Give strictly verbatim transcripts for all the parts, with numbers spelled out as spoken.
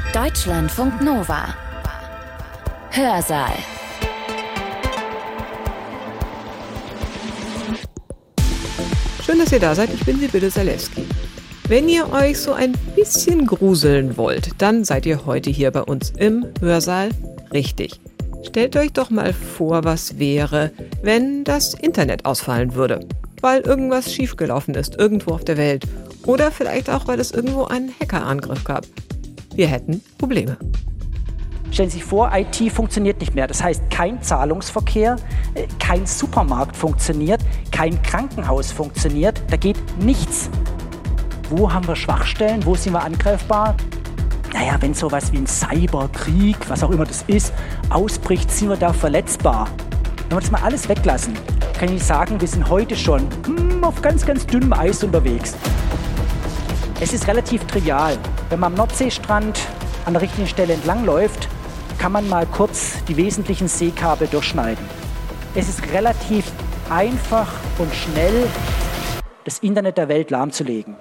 Deutschlandfunk Nova. Hörsaal. Schön, dass ihr da seid. Ich bin Sibylle Zalewski. Wenn ihr euch so ein bisschen gruseln wollt, dann seid ihr heute hier bei uns im Hörsaal richtig. Stellt euch doch mal vor, was wäre, wenn das Internet ausfallen würde, weil irgendwas schiefgelaufen ist, irgendwo auf der Welt. Oder vielleicht auch, weil es irgendwo einen Hackerangriff gab. Wir hätten Probleme. Stellen Sie sich vor, I T funktioniert nicht mehr. Das heißt, kein Zahlungsverkehr, kein Supermarkt funktioniert, kein Krankenhaus funktioniert. Da geht nichts. Wo haben wir Schwachstellen? Wo sind wir angreifbar? Naja, wenn sowas wie ein Cyberkrieg, was auch immer das ist, ausbricht, sind wir da verletzbar. Wenn wir das mal alles weglassen, kann ich sagen, wir sind heute schon hm, auf ganz, ganz dünnem Eis unterwegs. Es ist relativ trivial. Wenn man am Nordseestrand an der richtigen Stelle entlangläuft, kann man mal kurz die wesentlichen Seekabel durchschneiden. Es ist relativ einfach und schnell, das Internet der Welt lahmzulegen.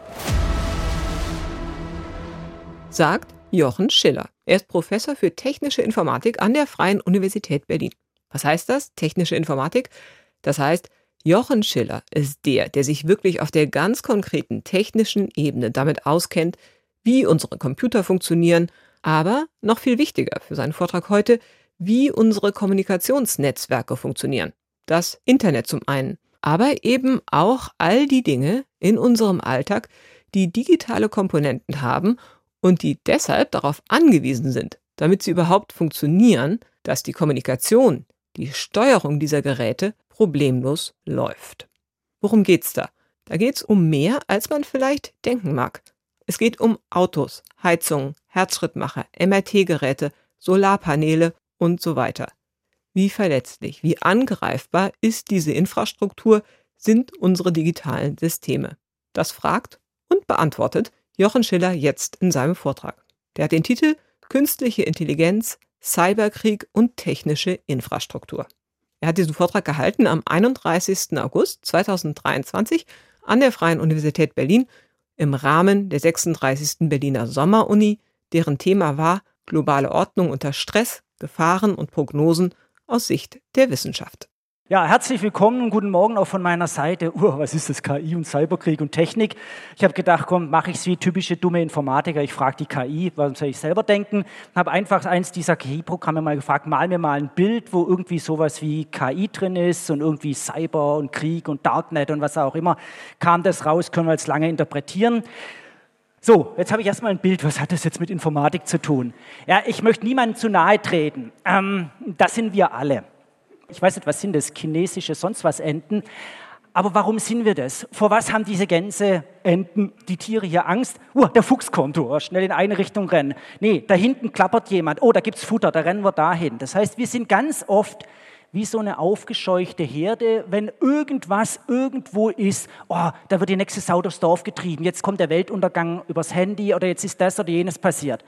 Sagt Jochen Schiller. Er ist Professor für technische Informatik an der Freien Universität Berlin. Was heißt das, technische Informatik? Das heißt, Jochen Schiller ist der, der sich wirklich auf der ganz konkreten technischen Ebene damit auskennt, wie unsere Computer funktionieren, aber noch viel wichtiger für seinen Vortrag heute, wie unsere Kommunikationsnetzwerke funktionieren. Das Internet zum einen, aber eben auch all die Dinge in unserem Alltag, die digitale Komponenten haben und die deshalb darauf angewiesen sind, damit sie überhaupt funktionieren, dass die Kommunikation, die Steuerung dieser Geräte problemlos läuft. Worum geht's da? Da geht's um mehr, als man vielleicht denken mag. Es geht um Autos, Heizungen, Herzschrittmacher, M R T-Geräte, Solarpaneele und so weiter. Wie verletzlich, wie angreifbar ist diese Infrastruktur, sind unsere digitalen Systeme? Das fragt und beantwortet Jochen Schiller jetzt in seinem Vortrag. Der hat den Titel Künstliche Intelligenz, Cyberkrieg und technische Infrastruktur. Er hat diesen Vortrag gehalten am einunddreißigsten August zweitausenddreiundzwanzig an der Freien Universität Berlin im Rahmen der sechsunddreißigsten Berliner Sommeruni, deren Thema war globale Ordnung unter Stress, Gefahren und Prognosen aus Sicht der Wissenschaft. Ja, herzlich willkommen und guten Morgen auch von meiner Seite. Uh, was ist das, K I und Cyberkrieg und Technik? Ich habe gedacht, komm, mache ich es wie typische dumme Informatiker. Ich frage die K I, warum soll ich selber denken? Habe einfach eins dieser K I-Programme mal gefragt, mal mir mal ein Bild, wo irgendwie sowas wie K I drin ist und irgendwie Cyber und Krieg und Darknet und was auch immer. Kam das raus, können wir jetzt lange interpretieren. So, jetzt habe ich erstmal ein Bild. Was hat das jetzt mit Informatik zu tun? Ja, ich möchte niemandem zu nahe treten. Ähm, das sind wir alle. Ich weiß nicht, was sind das? Chinesische, sonst was Enten. Aber warum sind wir das? Vor was haben diese Gänse, Enten, die Tiere hier Angst? Uh, der Fuchs kommt, oh, schnell in eine Richtung rennen. Nee, da hinten klappert jemand. Oh, da gibt's Futter, da rennen wir dahin. Das heißt, wir sind ganz oft wie so eine aufgescheuchte Herde, wenn irgendwas irgendwo ist, oh, da wird die nächste Sau durchs Dorf getrieben, jetzt kommt der Weltuntergang übers Handy oder jetzt ist das oder jenes passiert.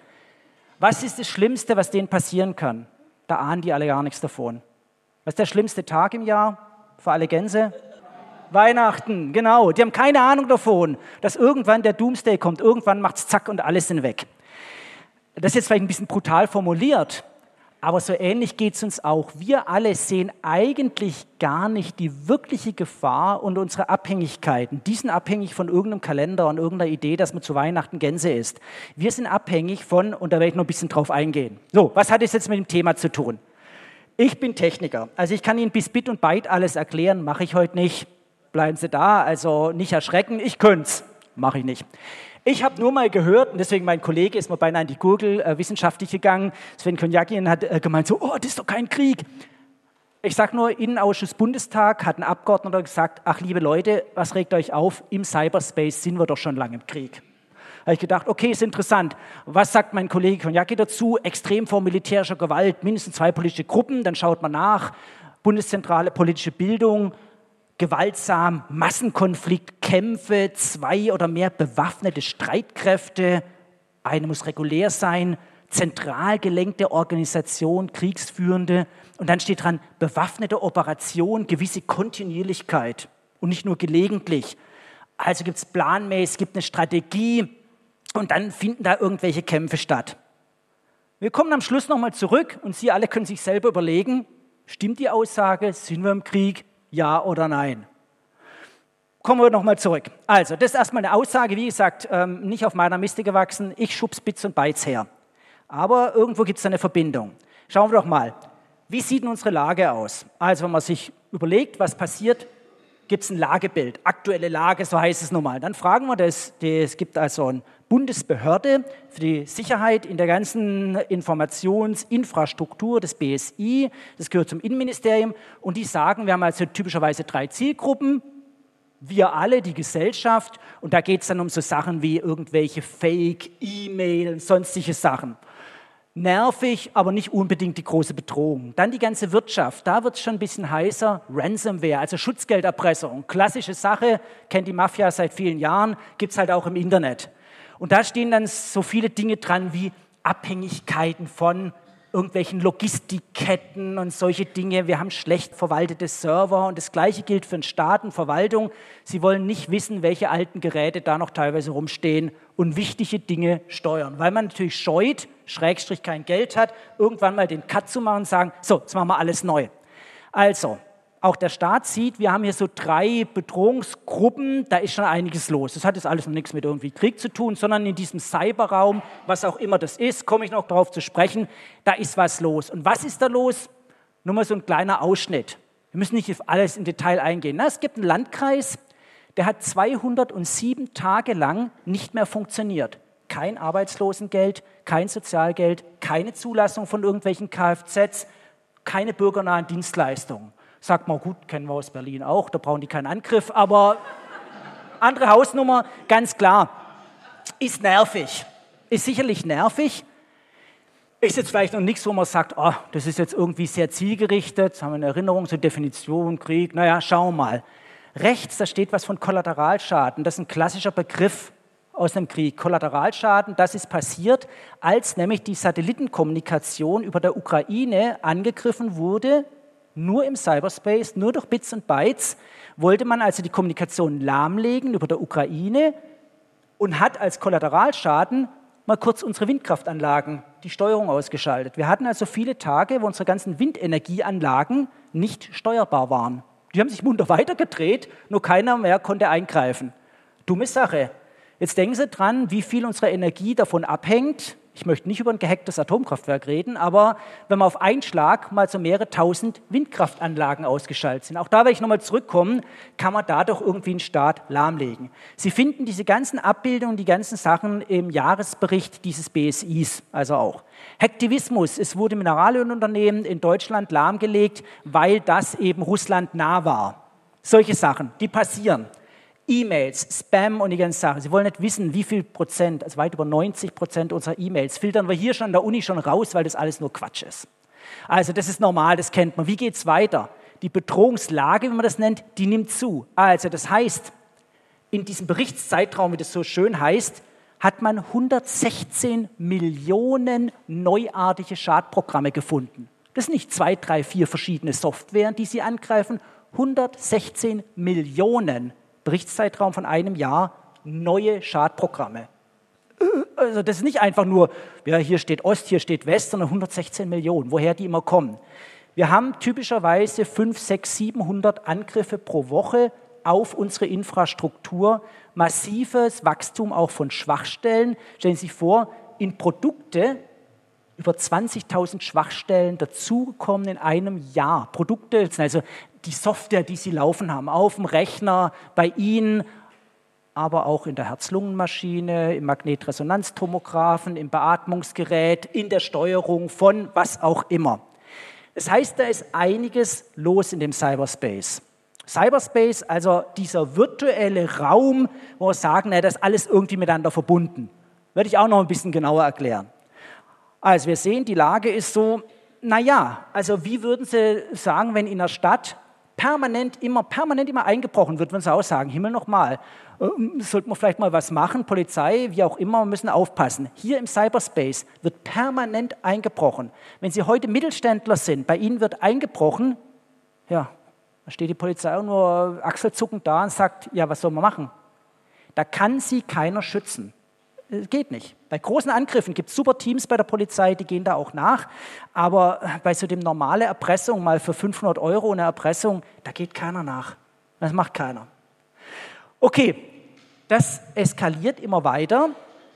Was ist das Schlimmste, was denen passieren kann? Da ahnen die alle gar nichts davon. Was ist der schlimmste Tag im Jahr für alle Gänse? Weihnachten, genau. Die haben keine Ahnung davon, dass irgendwann der Doomsday kommt. Irgendwann macht's zack und alle sind weg. Das ist jetzt vielleicht ein bisschen brutal formuliert, aber so ähnlich geht's uns auch. Wir alle sehen eigentlich gar nicht die wirkliche Gefahr und unsere Abhängigkeiten. Die sind abhängig von irgendeinem Kalender und irgendeiner Idee, dass man zu Weihnachten Gänse isst. Wir sind abhängig von, und da werde ich noch ein bisschen drauf eingehen. So, was hat es jetzt mit dem Thema zu tun? Ich bin Techniker, also ich kann Ihnen bis Bit und Byte alles erklären, mache ich heute nicht. Bleiben Sie da, also nicht erschrecken, ich könnte es, mache ich nicht. Ich habe nur mal gehört, und deswegen mein Kollege ist mal beinahe in die Gurgel äh, wissenschaftlich gegangen, Sven Konjakin hat äh, gemeint so, oh, das ist doch kein Krieg. Ich sage nur, Innenausschuss Bundestag hat ein Abgeordneter gesagt, ach liebe Leute, was regt euch auf, im Cyberspace sind wir doch schon lange im Krieg. Da habe ich gedacht, okay, ist interessant. Was sagt mein Kollege Konjaki dazu? Extremform militärischer Gewalt, mindestens zwei politische Gruppen, dann schaut man nach, Bundeszentrale politische Bildung, gewaltsam, Massenkonflikt, Kämpfe, zwei oder mehr bewaffnete Streitkräfte, eine muss regulär sein, zentral gelenkte Organisation, Kriegsführende und dann steht dran, bewaffnete Operation, gewisse Kontinuierlichkeit und nicht nur gelegentlich. Also gibt es planmäßig, es gibt eine Strategie und dann finden da irgendwelche Kämpfe statt. Wir kommen am Schluss nochmal zurück und Sie alle können sich selber überlegen, stimmt die Aussage, sind wir im Krieg, ja oder nein? Kommen wir nochmal zurück. Also, das ist erstmal eine Aussage, wie gesagt, ähm, nicht auf meiner Miste gewachsen, ich schub's Bits und Bytes her. Aber irgendwo gibt es eine Verbindung. Schauen wir doch mal, wie sieht denn unsere Lage aus? Also, wenn man sich überlegt, was passiert, gibt es ein Lagebild, aktuelle Lage, so heißt es nun mal. Dann fragen wir das, es gibt also eine Bundesbehörde für die Sicherheit in der ganzen Informationsinfrastruktur des B S I, das gehört zum Innenministerium, und die sagen, wir haben also typischerweise drei Zielgruppen, wir alle, die Gesellschaft, und da geht es dann um so Sachen wie irgendwelche Fake, E-Mail, sonstige Sachen. Nervig, aber nicht unbedingt die große Bedrohung. Dann die ganze Wirtschaft, da wird es schon ein bisschen heißer, Ransomware, also Schutzgelderpressung. Klassische Sache, kennt die Mafia seit vielen Jahren, gibt es halt auch im Internet. Und da stehen dann so viele Dinge dran wie Abhängigkeiten von irgendwelchen Logistikketten und solche Dinge. Wir haben schlecht verwaltete Server und das Gleiche gilt für den Staat und Verwaltung. Sie wollen nicht wissen, welche alten Geräte da noch teilweise rumstehen und wichtige Dinge steuern, weil man natürlich scheut, Schrägstrich kein Geld hat, irgendwann mal den Cut zu machen und sagen, so, jetzt machen wir alles neu. Also, auch der Staat sieht, wir haben hier so drei Bedrohungsgruppen, da ist schon einiges los. Das hat jetzt alles noch nichts mit irgendwie Krieg zu tun, sondern in diesem Cyberraum, was auch immer das ist, komme ich noch darauf zu sprechen, da ist was los. Und was ist da los? Nur mal so ein kleiner Ausschnitt. Wir müssen nicht auf alles im Detail eingehen. Na, es gibt einen Landkreis, der hat zweihundertsieben Tage lang nicht mehr funktioniert. Kein Arbeitslosengeld, kein Sozialgeld, keine Zulassung von irgendwelchen Kfz, keine bürgernahen Dienstleistungen. Sagt man, gut, kennen wir aus Berlin auch, da brauchen die keinen Angriff, aber andere Hausnummer, ganz klar, ist nervig, ist sicherlich nervig, ist jetzt vielleicht noch nichts, wo man sagt, oh, das ist jetzt irgendwie sehr zielgerichtet, das haben wir eine Erinnerung zur Definition, Krieg, naja, schauen wir mal. Rechts, da steht was von Kollateralschaden, das ist ein klassischer Begriff aus dem Krieg. Kollateralschaden, das ist passiert, als nämlich die Satellitenkommunikation über der Ukraine angegriffen wurde, nur im Cyberspace, nur durch Bits und Bytes, wollte man also die Kommunikation lahmlegen über der Ukraine und hat als Kollateralschaden mal kurz unsere Windkraftanlagen, die Steuerung ausgeschaltet. Wir hatten also viele Tage, wo unsere ganzen Windenergieanlagen nicht steuerbar waren. Die haben sich munter weitergedreht, nur keiner mehr konnte eingreifen. Dumme Sache. Jetzt denken Sie dran, wie viel unserer Energie davon abhängt. Ich möchte nicht über ein gehacktes Atomkraftwerk reden, aber wenn man auf einen Schlag mal so mehrere tausend Windkraftanlagen ausgeschaltet sind, auch da werde ich nochmal zurückkommen, kann man da doch irgendwie einen Staat lahmlegen. Sie finden diese ganzen Abbildungen, die ganzen Sachen im Jahresbericht dieses B S Is, also auch. Hacktivismus, es wurde Mineralölunternehmen in Deutschland lahmgelegt, weil das eben Russland nah war. Solche Sachen, die passieren. E-Mails, Spam und die ganze Sache. Sie wollen nicht wissen, wie viel Prozent, also weit über neunzig Prozent unserer E-Mails filtern wir hier schon an der Uni schon raus, weil das alles nur Quatsch ist. Also das ist normal, das kennt man. Wie geht es weiter? Die Bedrohungslage, wie man das nennt, die nimmt zu. Also das heißt, in diesem Berichtszeitraum, wie das so schön heißt, hat man hundertsechzehn Millionen neuartige Schadprogramme gefunden. Das sind nicht zwei, drei, vier verschiedene Softwaren, die sie angreifen, hundertsechzehn Millionen. Berichtszeitraum von einem Jahr, neue Schadprogramme. Also das ist nicht einfach nur, ja, hier steht Ost, hier steht West, sondern hundertsechzehn Millionen, woher die immer kommen. Wir haben typischerweise fünfhundert, sechshundert, siebenhundert Angriffe pro Woche auf unsere Infrastruktur, massives Wachstum auch von Schwachstellen. Stellen Sie sich vor, in Produkte über zwanzigtausend Schwachstellen dazugekommen in einem Jahr. Produkte, also die Software, die Sie laufen haben, auf dem Rechner, bei Ihnen, aber auch in der Herz-Lungen-Maschine, im Magnetresonanztomographen, im Beatmungsgerät, in der Steuerung von was auch immer. Das heißt, da ist einiges los in dem Cyberspace. Cyberspace, also dieser virtuelle Raum, wo wir sagen, na, das ist alles irgendwie miteinander verbunden. Werde ich auch noch ein bisschen genauer erklären. Also wir sehen, die Lage ist so, naja, also wie würden Sie sagen, wenn in der Stadt permanent immer, permanent immer eingebrochen wird, würden Sie auch sagen, Himmel nochmal, ähm, sollten wir vielleicht mal was machen, Polizei, wie auch immer, wir müssen aufpassen. Hier im Cyberspace wird permanent eingebrochen. Wenn Sie heute Mittelständler sind, bei Ihnen wird eingebrochen, ja, da steht die Polizei auch nur achselzuckend da und sagt, ja, was soll man machen? Da kann Sie keiner schützen. Das geht nicht. Bei großen Angriffen gibt es super Teams bei der Polizei, die gehen da auch nach. Aber bei so dem normale Erpressung, mal für fünfhundert Euro eine Erpressung, da geht keiner nach. Das macht keiner. Okay, das eskaliert immer weiter.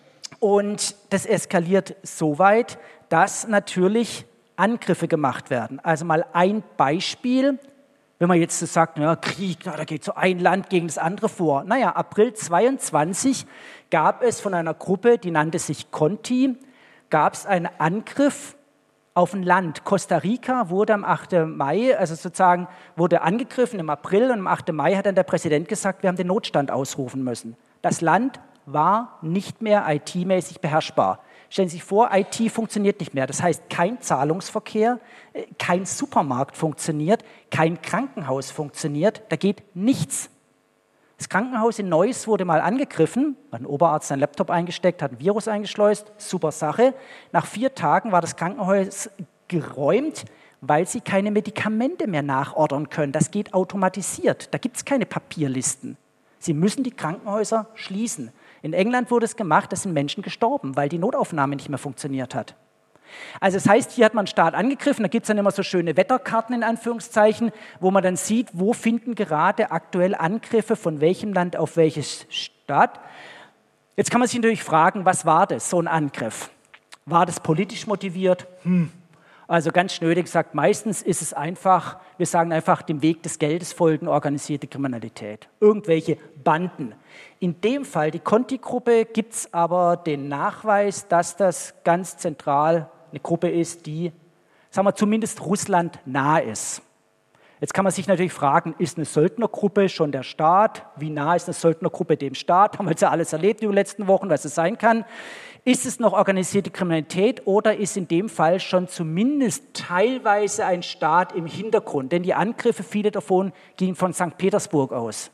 Und das eskaliert so weit, dass natürlich Angriffe gemacht werden. Also mal ein Beispiel. Wenn man jetzt so sagt, ja, Krieg, na, da geht so ein Land gegen das andere vor. Naja, April zweiundzwanzig gab es von einer Gruppe, die nannte sich Conti, gab es einen Angriff auf ein Land. Costa Rica wurde am achten Mai, also sozusagen wurde angegriffen im April und am achten Mai hat dann der Präsident gesagt, wir haben den Notstand ausrufen müssen. Das Land war nicht mehr I T-mäßig beherrschbar. Stellen Sie sich vor, I T funktioniert nicht mehr. Das heißt, kein Zahlungsverkehr, kein Supermarkt funktioniert, kein Krankenhaus funktioniert, da geht nichts. Das Krankenhaus in Neuss wurde mal angegriffen, hat ein Oberarzt seinen Laptop eingesteckt, hat ein Virus eingeschleust, super Sache. Nach vier Tagen war das Krankenhaus geräumt, weil sie keine Medikamente mehr nachordern können. Das geht automatisiert, da gibt es keine Papierlisten. Sie müssen die Krankenhäuser schließen. In England wurde es gemacht, da sind Menschen gestorben, weil die Notaufnahme nicht mehr funktioniert hat. Also das heißt, hier hat man einen Staat angegriffen, da gibt es dann immer so schöne Wetterkarten in Anführungszeichen, wo man dann sieht, wo finden gerade aktuell Angriffe von welchem Land auf welches Staat. Jetzt kann man sich natürlich fragen, was war das, so ein Angriff? War das politisch motiviert? Hm. Also ganz schnödig gesagt, meistens ist es einfach, wir sagen einfach, dem Weg des Geldes folgen organisierte Kriminalität. Irgendwelche Banden. In dem Fall, die Conti-Gruppe, gibt es aber den Nachweis, dass das ganz zentral eine Gruppe ist, die, sagen wir, zumindest Russland nah ist. Jetzt kann man sich natürlich fragen, ist eine Söldnergruppe schon der Staat? Wie nah ist eine Söldnergruppe dem Staat? Haben wir jetzt ja alles erlebt in den letzten Wochen, was es sein kann. Ist es noch organisierte Kriminalität oder ist in dem Fall schon zumindest teilweise ein Staat im Hintergrund? Denn die Angriffe, viele davon, gingen von Sankt Petersburg aus.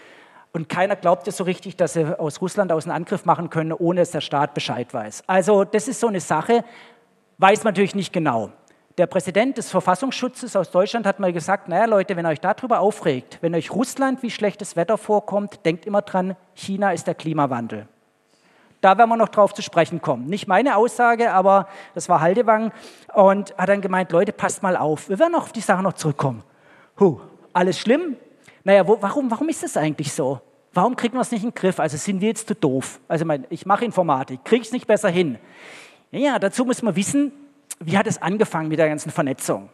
Und keiner glaubte so richtig, dass sie aus Russland aus einen Angriff machen können, ohne dass der Staat Bescheid weiß. Also das ist so eine Sache, weiß man natürlich nicht genau. Der Präsident des Verfassungsschutzes aus Deutschland hat mal gesagt, naja Leute, wenn ihr euch darüber aufregt, wenn euch Russland wie schlechtes Wetter vorkommt, denkt immer dran, China ist der Klimawandel. Da werden wir noch drauf zu sprechen kommen. Nicht meine Aussage, aber das war Haldewang und hat dann gemeint, Leute, passt mal auf, wir werden auch auf die Sache noch zurückkommen. Huh, alles schlimm? Naja, wo, warum, warum ist das eigentlich so? Warum kriegen wir es nicht in den Griff? Also sind wir jetzt zu doof? Also ich mache Informatik, kriege ich es nicht besser hin? Ja, dazu muss man wissen, wie hat es angefangen mit der ganzen Vernetzung?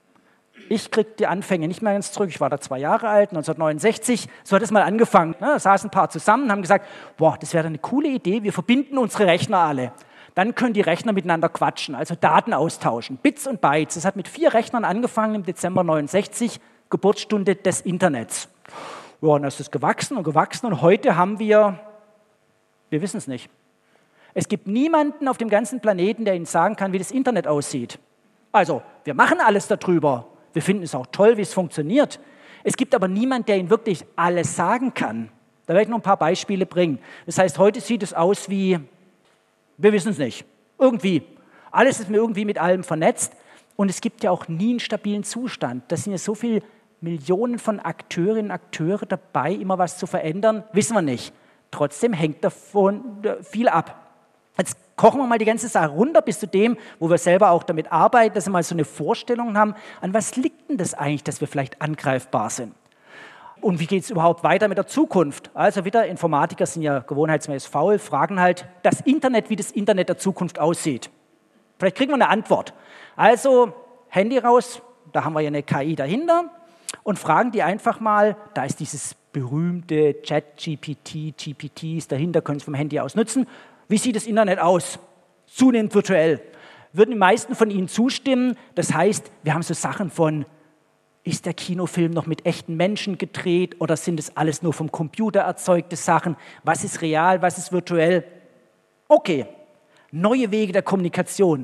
Ich kriege die Anfänge nicht mehr ganz zurück. Ich war da zwei Jahre alt, neunzehnhundertneunundsechzig. So hat es mal angefangen. Da saßen ein paar zusammen und haben gesagt, boah, das wäre eine coole Idee, wir verbinden unsere Rechner alle. Dann können die Rechner miteinander quatschen, also Daten austauschen, Bits und Bytes. Das hat mit vier Rechnern angefangen im Dezember neunundsechzig, Geburtsstunde des Internets. Ja, und dann ist es gewachsen und gewachsen und heute haben wir, wir wissen es nicht. Es gibt niemanden auf dem ganzen Planeten, der Ihnen sagen kann, wie das Internet aussieht. Also, wir machen alles darüber. Wir finden es auch toll, wie es funktioniert. Es gibt aber niemanden, der Ihnen wirklich alles sagen kann. Da werde ich noch ein paar Beispiele bringen. Das heißt, heute sieht es aus wie, wir wissen es nicht, irgendwie. Alles ist mir irgendwie mit allem vernetzt und es gibt ja auch nie einen stabilen Zustand. Da sind ja so viele Millionen von Akteurinnen und Akteure dabei, immer was zu verändern, wissen wir nicht. Trotzdem hängt davon viel ab. Jetzt kochen wir mal die ganze Sache runter bis zu dem, wo wir selber auch damit arbeiten, dass wir mal so eine Vorstellung haben, an was liegt denn das eigentlich, dass wir vielleicht angreifbar sind? Und wie geht es überhaupt weiter mit der Zukunft? Also wieder, Informatiker sind ja gewohnheitsmäßig faul, fragen halt das Internet, wie das Internet der Zukunft aussieht. Vielleicht kriegen wir eine Antwort. Also Handy raus, da haben wir ja eine K I dahinter und fragen die einfach mal, da ist dieses berühmte Chat-G P T, G P Ts dahinter, können Sie vom Handy aus nutzen. Wie sieht das Internet aus? Zunehmend virtuell. Würden die meisten von Ihnen zustimmen? Das heißt, wir haben so Sachen von, ist der Kinofilm noch mit echten Menschen gedreht oder sind es alles nur vom Computer erzeugte Sachen? Was ist real, was ist virtuell? Okay, neue Wege der Kommunikation.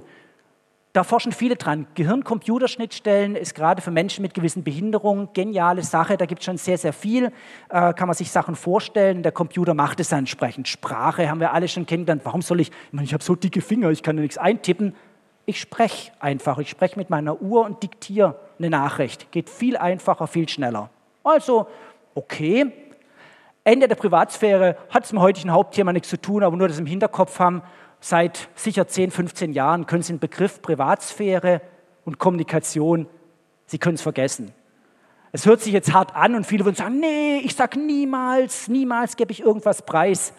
Da forschen viele dran. Gehirn-Computerschnittstellen ist gerade für Menschen mit gewissen Behinderungen geniale Sache. Da gibt es schon sehr, sehr viel. Äh, kann man sich Sachen vorstellen. Der Computer macht es entsprechend. Sprache haben wir alle schon kennengelernt. Warum soll ich, ich meine, ich habe so dicke Finger, ich kann ja nichts eintippen. Ich spreche einfach. Ich spreche mit meiner Uhr und diktiere eine Nachricht. Geht viel einfacher, viel schneller. Also, okay. Ende der Privatsphäre hat es mit dem heutigen Hauptthema nichts zu tun, aber nur das im Hinterkopf haben. Seit sicher zehn, fünfzehn Jahren können Sie den Begriff Privatsphäre und Kommunikation, Sie können es vergessen. Es hört sich jetzt hart an und viele würden sagen, nee, ich sage niemals, niemals gebe ich irgendwas preis.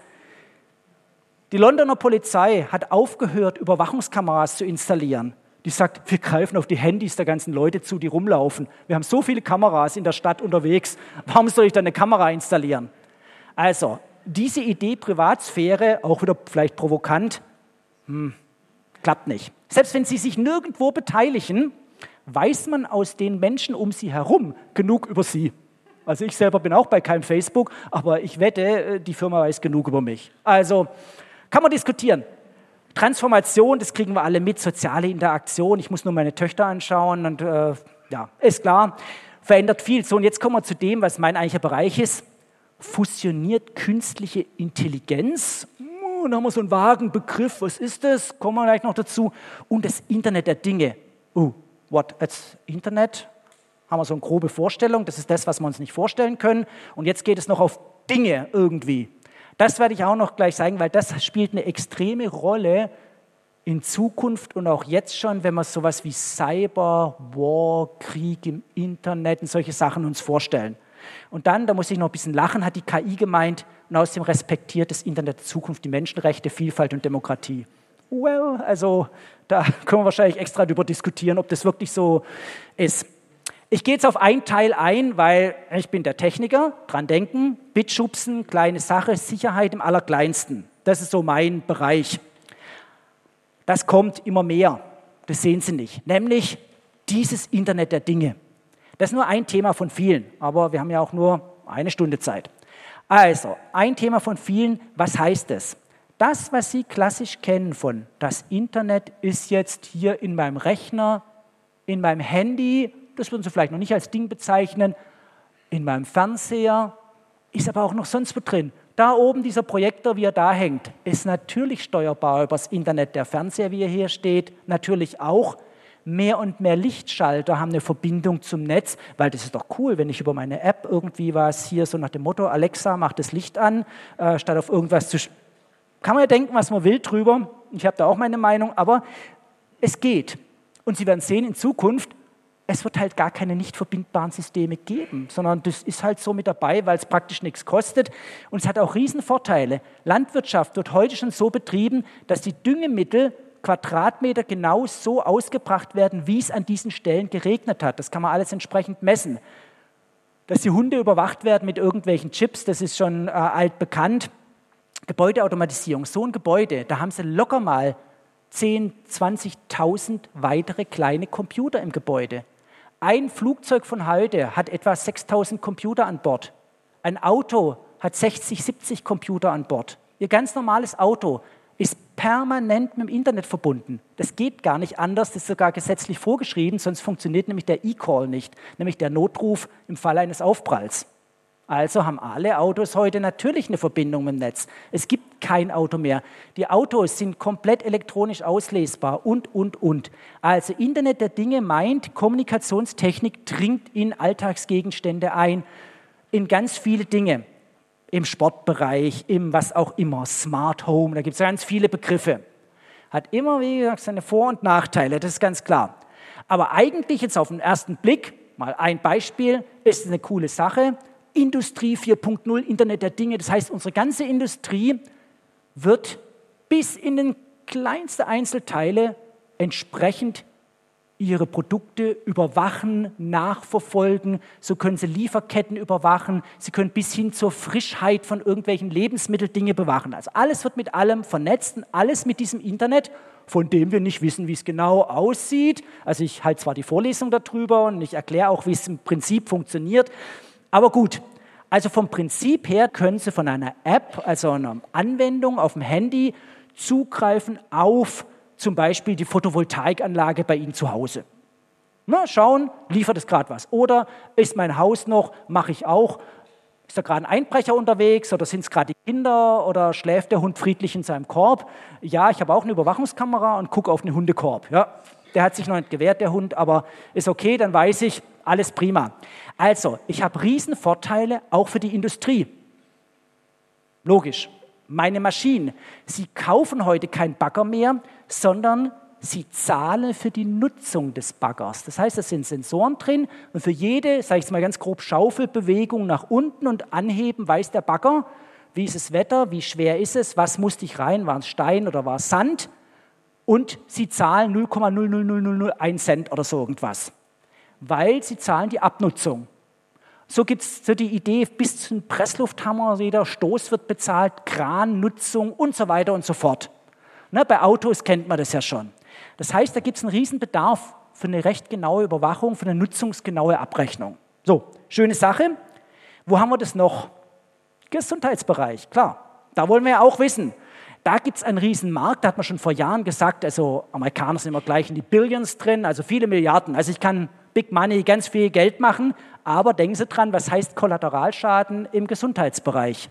Die Londoner Polizei hat aufgehört, Überwachungskameras zu installieren. Die sagt, wir greifen auf die Handys der ganzen Leute zu, die rumlaufen. Wir haben so viele Kameras in der Stadt unterwegs, warum soll ich dann eine Kamera installieren? Also, diese Idee Privatsphäre, auch wieder vielleicht provokant, hm, klappt nicht. Selbst wenn Sie sich nirgendwo beteiligen, weiß man aus den Menschen um Sie herum genug über Sie. Also ich selber bin auch bei keinem Facebook, aber ich wette, die Firma weiß genug über mich. Also kann man diskutieren. Transformation, das kriegen wir alle mit, soziale Interaktion. Ich muss nur meine Töchter anschauen und äh, ja, ist klar, verändert viel. So, und jetzt kommen wir zu dem, was mein eigentlicher Bereich ist. Fusioniert künstliche Intelligenz? Dann haben wir so einen vagen Begriff. Was ist das? Kommen wir gleich noch dazu. Und das Internet der Dinge. Oh, what? Als Internet haben wir so eine grobe Vorstellung. Das ist das, was wir uns nicht vorstellen können. Und jetzt geht es noch auf Dinge irgendwie. Das werde ich auch noch gleich sagen, weil das spielt eine extreme Rolle in Zukunft und auch jetzt schon, wenn wir sowas wie Cyber, War, Krieg im Internet und solche Sachen uns vorstellen. Und dann, da muss ich noch ein bisschen lachen, hat die K I gemeint, und außerdem respektiert das Internet der Zukunft die Menschenrechte, Vielfalt und Demokratie. Well, also da können wir wahrscheinlich extra darüber diskutieren, ob das wirklich so ist. Ich gehe jetzt auf einen Teil ein, weil ich bin der Techniker, dran denken, Bitschubsen, kleine Sache, Sicherheit im Allerkleinsten. Das ist so mein Bereich. Das kommt immer mehr, das sehen Sie nicht, nämlich dieses Internet der Dinge. Das ist nur ein Thema von vielen, aber wir haben ja auch nur eine Stunde Zeit. Also, ein Thema von vielen, was heißt es? Das, was Sie klassisch kennen von das Internet, ist jetzt hier in meinem Rechner, in meinem Handy, das würden Sie vielleicht noch nicht als Ding bezeichnen, in meinem Fernseher, ist aber auch noch sonst wo drin. Da oben dieser Projektor, wie er da hängt, ist natürlich steuerbar über das Internet. Der Fernseher, wie er hier steht, natürlich auch. Mehr und mehr Lichtschalter haben eine Verbindung zum Netz, weil das ist doch cool, wenn ich über meine App irgendwie was hier so nach dem Motto, Alexa, mach das Licht an, äh, statt auf irgendwas zu... Kann man ja denken, was man will drüber. Ich habe da auch meine Meinung, aber es geht. Und Sie werden sehen, in Zukunft, es wird halt gar keine nicht verbindbaren Systeme geben, sondern das ist halt so mit dabei, weil es praktisch nichts kostet. Und es hat auch Riesenvorteile. Landwirtschaft wird heute schon so betrieben, dass die Düngemittel Quadratmeter genau so ausgebracht werden, wie es an diesen Stellen geregnet hat. Das kann man alles entsprechend messen. Dass die Hunde überwacht werden mit irgendwelchen Chips, das ist schon äh, altbekannt. Gebäudeautomatisierung, so ein Gebäude, da haben sie locker mal zehntausend, zwanzigtausend weitere kleine Computer im Gebäude. Ein Flugzeug von heute hat etwa sechstausend Computer an Bord. Ein Auto hat sechzig, siebzig Computer an Bord. Ihr ganz normales Auto ist permanent mit dem Internet verbunden. Das geht gar nicht anders, das ist sogar gesetzlich vorgeschrieben, sonst funktioniert nämlich der E-Call nicht, nämlich der Notruf im Falle eines Aufpralls. Also haben alle Autos heute natürlich eine Verbindung mit dem Netz. Es gibt kein Auto mehr. Die Autos sind komplett elektronisch auslesbar und, und, und. Also Internet der Dinge meint, Kommunikationstechnik dringt in Alltagsgegenstände ein, in ganz viele Dinge. Im Sportbereich, im was auch immer, Smart Home, da gibt es ganz viele Begriffe. Hat immer, wie gesagt, seine Vor- und Nachteile, das ist ganz klar. Aber eigentlich jetzt auf den ersten Blick, mal ein Beispiel, ist eine coole Sache. Industrie vier Punkt null, Internet der Dinge, das heißt, unsere ganze Industrie wird bis in den kleinsten Einzelteile entsprechend ihre Produkte überwachen, nachverfolgen, so können sie Lieferketten überwachen, sie können bis hin zur Frischheit von irgendwelchen Lebensmitteldinge bewachen. Also alles wird mit allem vernetzt und alles mit diesem Internet, von dem wir nicht wissen, wie es genau aussieht. Also ich halte zwar die Vorlesung darüber und ich erkläre auch, wie es im Prinzip funktioniert, aber gut. Also vom Prinzip her können Sie von einer App, also einer Anwendung auf dem Handy, zugreifen auf zum Beispiel die Photovoltaikanlage bei Ihnen zu Hause. Na, schauen, liefert es gerade was. Oder ist mein Haus noch, mache ich auch, ist da gerade ein Einbrecher unterwegs oder sind es gerade die Kinder oder schläft der Hund friedlich in seinem Korb? Ja, ich habe auch eine Überwachungskamera und gucke auf den Hundekorb. Ja, der hat sich noch nicht gewehrt, der Hund, aber ist okay, dann weiß ich, alles prima. Also, ich habe Riesenvorteile auch für die Industrie. Logisch. Meine Maschinen, Sie kaufen heute keinen Bagger mehr, sondern Sie zahlen für die Nutzung des Baggers. Das heißt, da sind Sensoren drin und für jede, sage ich mal ganz grob, Schaufelbewegung nach unten und anheben, weiß der Bagger, wie ist das Wetter, wie schwer ist es, was musste ich rein, war es Stein oder war es Sand? Und Sie zahlen null Komma null null null null null eins Cent oder so irgendwas, weil Sie zahlen die Abnutzung. So gibt es so die Idee, bis zum Presslufthammer, jeder Stoß wird bezahlt, Kran, Nutzung und so weiter und so fort. Ne, bei Autos kennt man das ja schon. Das heißt, da gibt es einen riesen Bedarf für eine recht genaue Überwachung, für eine nutzungsgenaue Abrechnung. So, schöne Sache. Wo haben wir das noch? Gesundheitsbereich, klar. Da wollen wir ja auch wissen. Da gibt es einen riesen Markt, da hat man schon vor Jahren gesagt, also Amerikaner sind immer gleich in die Billions drin, also viele Milliarden. Also ich kann Big Money, ganz viel Geld machen, aber denken Sie dran, was heißt Kollateralschaden im Gesundheitsbereich?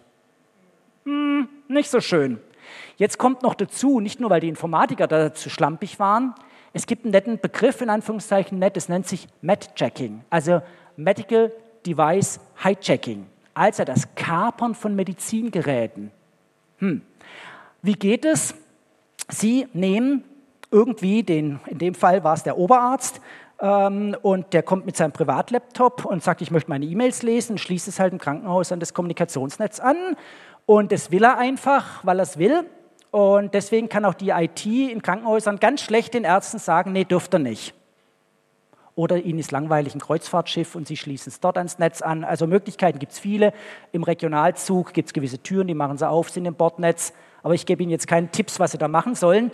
Hm, nicht so schön. Jetzt kommt noch dazu, nicht nur, weil die Informatiker da zu schlampig waren, es gibt einen netten Begriff, in Anführungszeichen nett, das nennt sich MedJacking, also Medical Device Hijacking, also das Kapern von Medizingeräten. Hm. Wie geht es? Sie nehmen irgendwie den, in dem Fall war es der Oberarzt, ähm, und der kommt mit seinem Privatlaptop und sagt, ich möchte meine E-Mails lesen, schließt es halt im Krankenhaus an das Kommunikationsnetz an. Und das will er einfach, weil er es will. Und deswegen kann auch die I T in Krankenhäusern ganz schlecht den Ärzten sagen, nee, dürft ihr nicht. Oder ihnen ist langweilig ein Kreuzfahrtschiff und sie schließen es dort ans Netz an. Also Möglichkeiten gibt es viele. Im Regionalzug gibt es gewisse Türen, die machen sie auf, sind im Bordnetz. Aber ich gebe Ihnen jetzt keine Tipps, was Sie da machen sollen.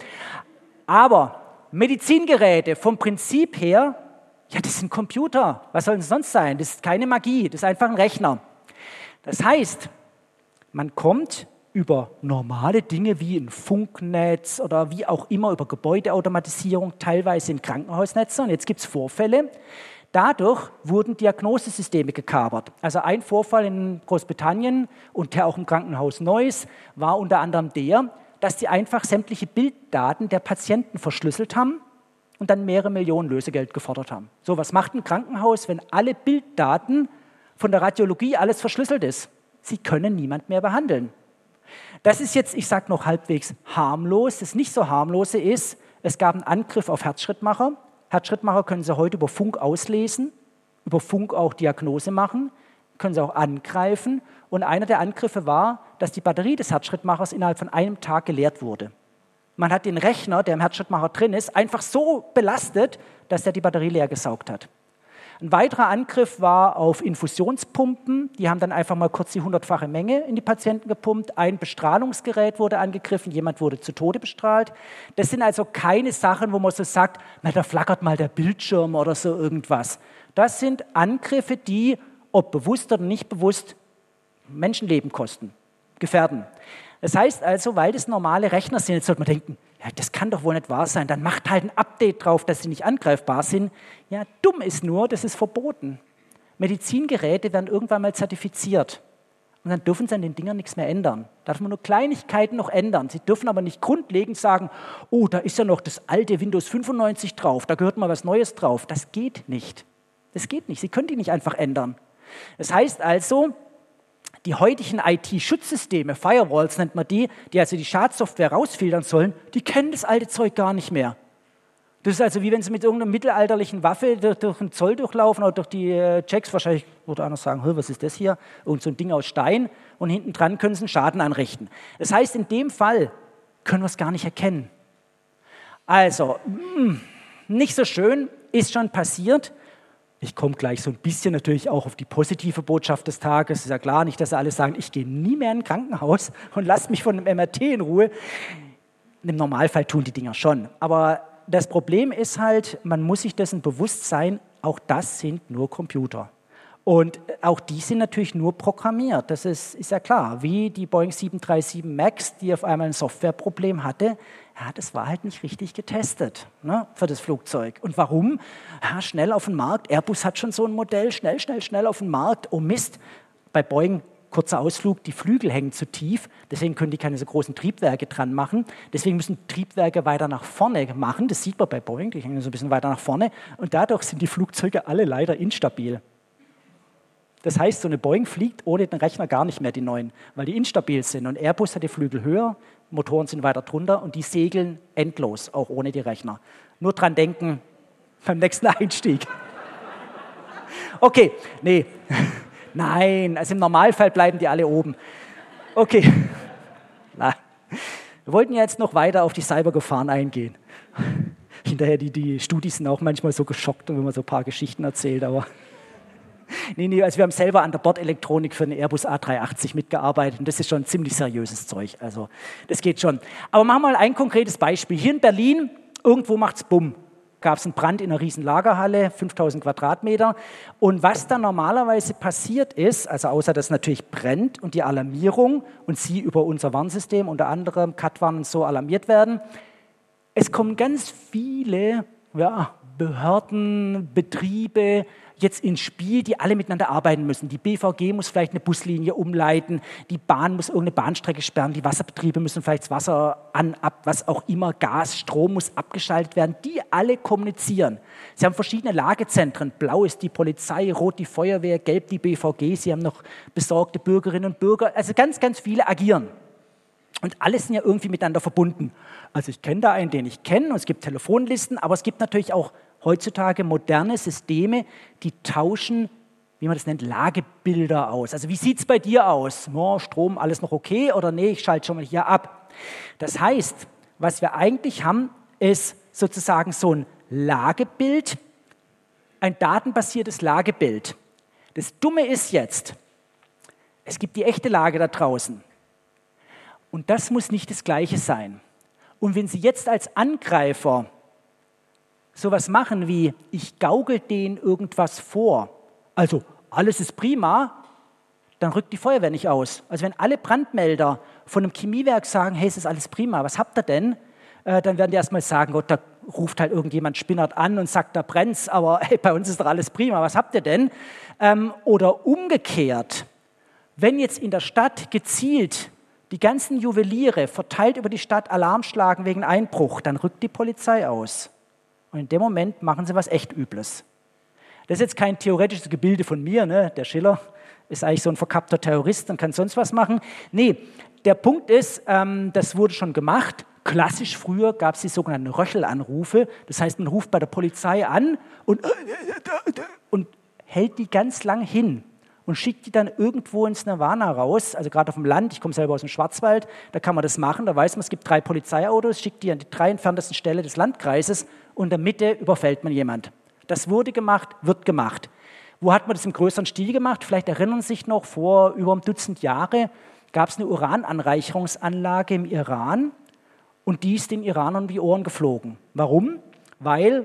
Aber Medizingeräte vom Prinzip her, ja, das sind Computer. Was soll es sonst sein? Das ist keine Magie, das ist einfach ein Rechner. Das heißt, man kommt über normale Dinge wie ein Funknetz oder wie auch immer, über Gebäudeautomatisierung, teilweise in Krankenhausnetze. Und jetzt gibt es Vorfälle. Dadurch wurden Diagnosesysteme gekapert. Also ein Vorfall in Großbritannien und der auch im Krankenhaus Neuss war unter anderem der, dass die einfach sämtliche Bilddaten der Patienten verschlüsselt haben und dann mehrere Millionen Lösegeld gefordert haben. So, was macht ein Krankenhaus, wenn alle Bilddaten von der Radiologie alles verschlüsselt ist? Sie können niemand mehr behandeln. Das ist jetzt, ich sage noch halbwegs harmlos. Das nicht so harmlose ist, es gab einen Angriff auf Herzschrittmacher. Herzschrittmacher können Sie heute über Funk auslesen, über Funk auch Diagnose machen, können Sie auch angreifen. Und einer der Angriffe war, dass die Batterie des Herzschrittmachers innerhalb von einem Tag geleert wurde. Man hat den Rechner, der im Herzschrittmacher drin ist, einfach so belastet, dass er die Batterie leer gesaugt hat. Ein weiterer Angriff war auf Infusionspumpen. Die haben dann einfach mal kurz die hundertfache Menge in die Patienten gepumpt. Ein Bestrahlungsgerät wurde angegriffen, jemand wurde zu Tode bestrahlt. Das sind also keine Sachen, wo man so sagt, na, da flackert mal der Bildschirm oder so irgendwas. Das sind Angriffe, die, ob bewusst oder nicht bewusst, Menschenleben kosten, gefährden. Das heißt also, weil das normale Rechner sind, jetzt sollte man denken, ja, das kann doch wohl nicht wahr sein, dann macht halt ein Update drauf, dass sie nicht angreifbar sind. Ja, dumm ist nur, das ist verboten. Medizingeräte werden irgendwann mal zertifiziert und dann dürfen sie an den Dingern nichts mehr ändern. Da darf man nur Kleinigkeiten noch ändern. Sie dürfen aber nicht grundlegend sagen, oh, da ist ja noch das alte Windows fünfundneunzig drauf, da gehört mal was Neues drauf. Das geht nicht. Das geht nicht. Sie können die nicht einfach ändern. Das heißt also, die heutigen I T-Schutzsysteme, Firewalls nennt man die, die also die Schadsoftware rausfiltern sollen, die kennen das alte Zeug gar nicht mehr. Das ist also wie wenn sie mit irgendeiner mittelalterlichen Waffe durch, durch den Zoll durchlaufen oder durch die äh, Checks, wahrscheinlich würde einer sagen, was ist das hier? Irgend so ein Ding aus Stein und hinten dran können sie einen Schaden anrichten. Das heißt, in dem Fall können wir es gar nicht erkennen. Also, mh, nicht so schön, ist schon passiert. Ich komme gleich so ein bisschen natürlich auch auf die positive Botschaft des Tages. Es ist ja klar, nicht, dass alle sagen, ich gehe nie mehr in ein Krankenhaus und lasst mich von einem M R T in Ruhe. Im Normalfall tun die Dinger schon. Aber das Problem ist halt, man muss sich dessen bewusst sein, auch das sind nur Computer. Und auch die sind natürlich nur programmiert. Das ist, ist ja klar. Wie die Boeing sieben drei sieben MAX, die auf einmal ein Softwareproblem hatte, ja, das war halt nicht richtig getestet, ne, für das Flugzeug. Und warum? Ja, schnell auf den Markt. Airbus hat schon so ein Modell, schnell, schnell, schnell auf den Markt. Oh Mist, bei Boeing, kurzer Ausflug, die Flügel hängen zu tief. Deswegen können die keine so großen Triebwerke dran machen. Deswegen müssen Triebwerke weiter nach vorne machen. Das sieht man bei Boeing, die hängen so ein bisschen weiter nach vorne. Und dadurch sind die Flugzeuge alle leider instabil. Das heißt, so eine Boeing fliegt ohne den Rechner gar nicht mehr, die neuen, weil die instabil sind. Und Airbus hat die Flügel höher, Motoren sind weiter drunter und die segeln endlos, auch ohne die Rechner. Nur dran denken beim nächsten Einstieg. Okay, nee, nein, also im Normalfall bleiben die alle oben. Okay, na, wir wollten ja jetzt noch weiter auf die Cybergefahren eingehen. Hinterher, die, die Studis sind auch manchmal so geschockt, wenn man so ein paar Geschichten erzählt, aber nee, nee, also wir haben selber an der Bordelektronik für den Airbus A drei achtzig mitgearbeitet und das ist schon ziemlich seriöses Zeug, also das geht schon. Aber machen wir mal ein konkretes Beispiel. Hier in Berlin, irgendwo macht's Bumm. Gab es einen Brand in einer riesen Lagerhalle, fünftausend Quadratmeter. Und was da normalerweise passiert ist, also außer dass es natürlich brennt und die Alarmierung und Sie über unser Warnsystem, unter anderem C A D-Warn und so alarmiert werden, es kommen ganz viele ja, Behörden, Betriebe jetzt ins Spiel, die alle miteinander arbeiten müssen. Die B V G muss vielleicht eine Buslinie umleiten, die Bahn muss irgendeine Bahnstrecke sperren, die Wasserbetriebe müssen vielleicht das Wasser an, ab, was auch immer, Gas, Strom muss abgeschaltet werden. Die alle kommunizieren. Sie haben verschiedene Lagezentren. Blau ist die Polizei, rot die Feuerwehr, gelb die B V G. Sie haben noch besorgte Bürgerinnen und Bürger. Also ganz, ganz viele agieren. Und alle sind ja irgendwie miteinander verbunden. Also ich kenne da einen, den ich kenne, und es gibt Telefonlisten, aber es gibt natürlich auch heutzutage moderne Systeme, die tauschen, wie man das nennt, Lagebilder aus. Also wie sieht es bei dir aus? Oh, Strom, alles noch okay oder nee, ich schalte schon mal hier ab. Das heißt, was wir eigentlich haben, ist sozusagen so ein Lagebild, ein datenbasiertes Lagebild. Das Dumme ist jetzt, es gibt die echte Lage da draußen. Und das muss nicht das Gleiche sein. Und wenn Sie jetzt als Angreifer sowas machen wie, ich gaukel denen irgendwas vor, also alles ist prima, dann rückt die Feuerwehr nicht aus. Also wenn alle Brandmelder von einem Chemiewerk sagen, hey, es ist alles prima, was habt ihr denn? Äh, dann werden die erstmal sagen, Gott, da ruft halt irgendjemand Spinnert an und sagt, da brennt's, aber hey, bei uns ist doch alles prima, was habt ihr denn? Ähm, oder umgekehrt, wenn jetzt in der Stadt gezielt die ganzen Juweliere verteilt über die Stadt Alarm schlagen wegen Einbruch, dann rückt die Polizei aus. Und in dem Moment machen sie was echt Übles. Das ist jetzt kein theoretisches Gebilde von mir, ne? Der Schiller ist eigentlich so ein verkappter Terrorist und kann sonst was machen. Nee, der Punkt ist, ähm, das wurde schon gemacht. Klassisch früher gab es die sogenannten Röchelanrufe. Das heißt, man ruft bei der Polizei an und, und hält die ganz lang hin und schickt die dann irgendwo ins Nirvana raus, also gerade auf dem Land, ich komme selber aus dem Schwarzwald, da kann man das machen, da weiß man, es gibt drei Polizeiautos, schickt die an die drei entferntesten Stellen des Landkreises und in der Mitte überfällt man jemand. Das wurde gemacht, wird gemacht. Wo hat man das im größeren Stil gemacht? Vielleicht erinnern Sie sich noch, vor über einem Dutzend Jahre gab es eine Urananreicherungsanlage im Iran und die ist den Iranern um die Ohren geflogen. Warum? Weil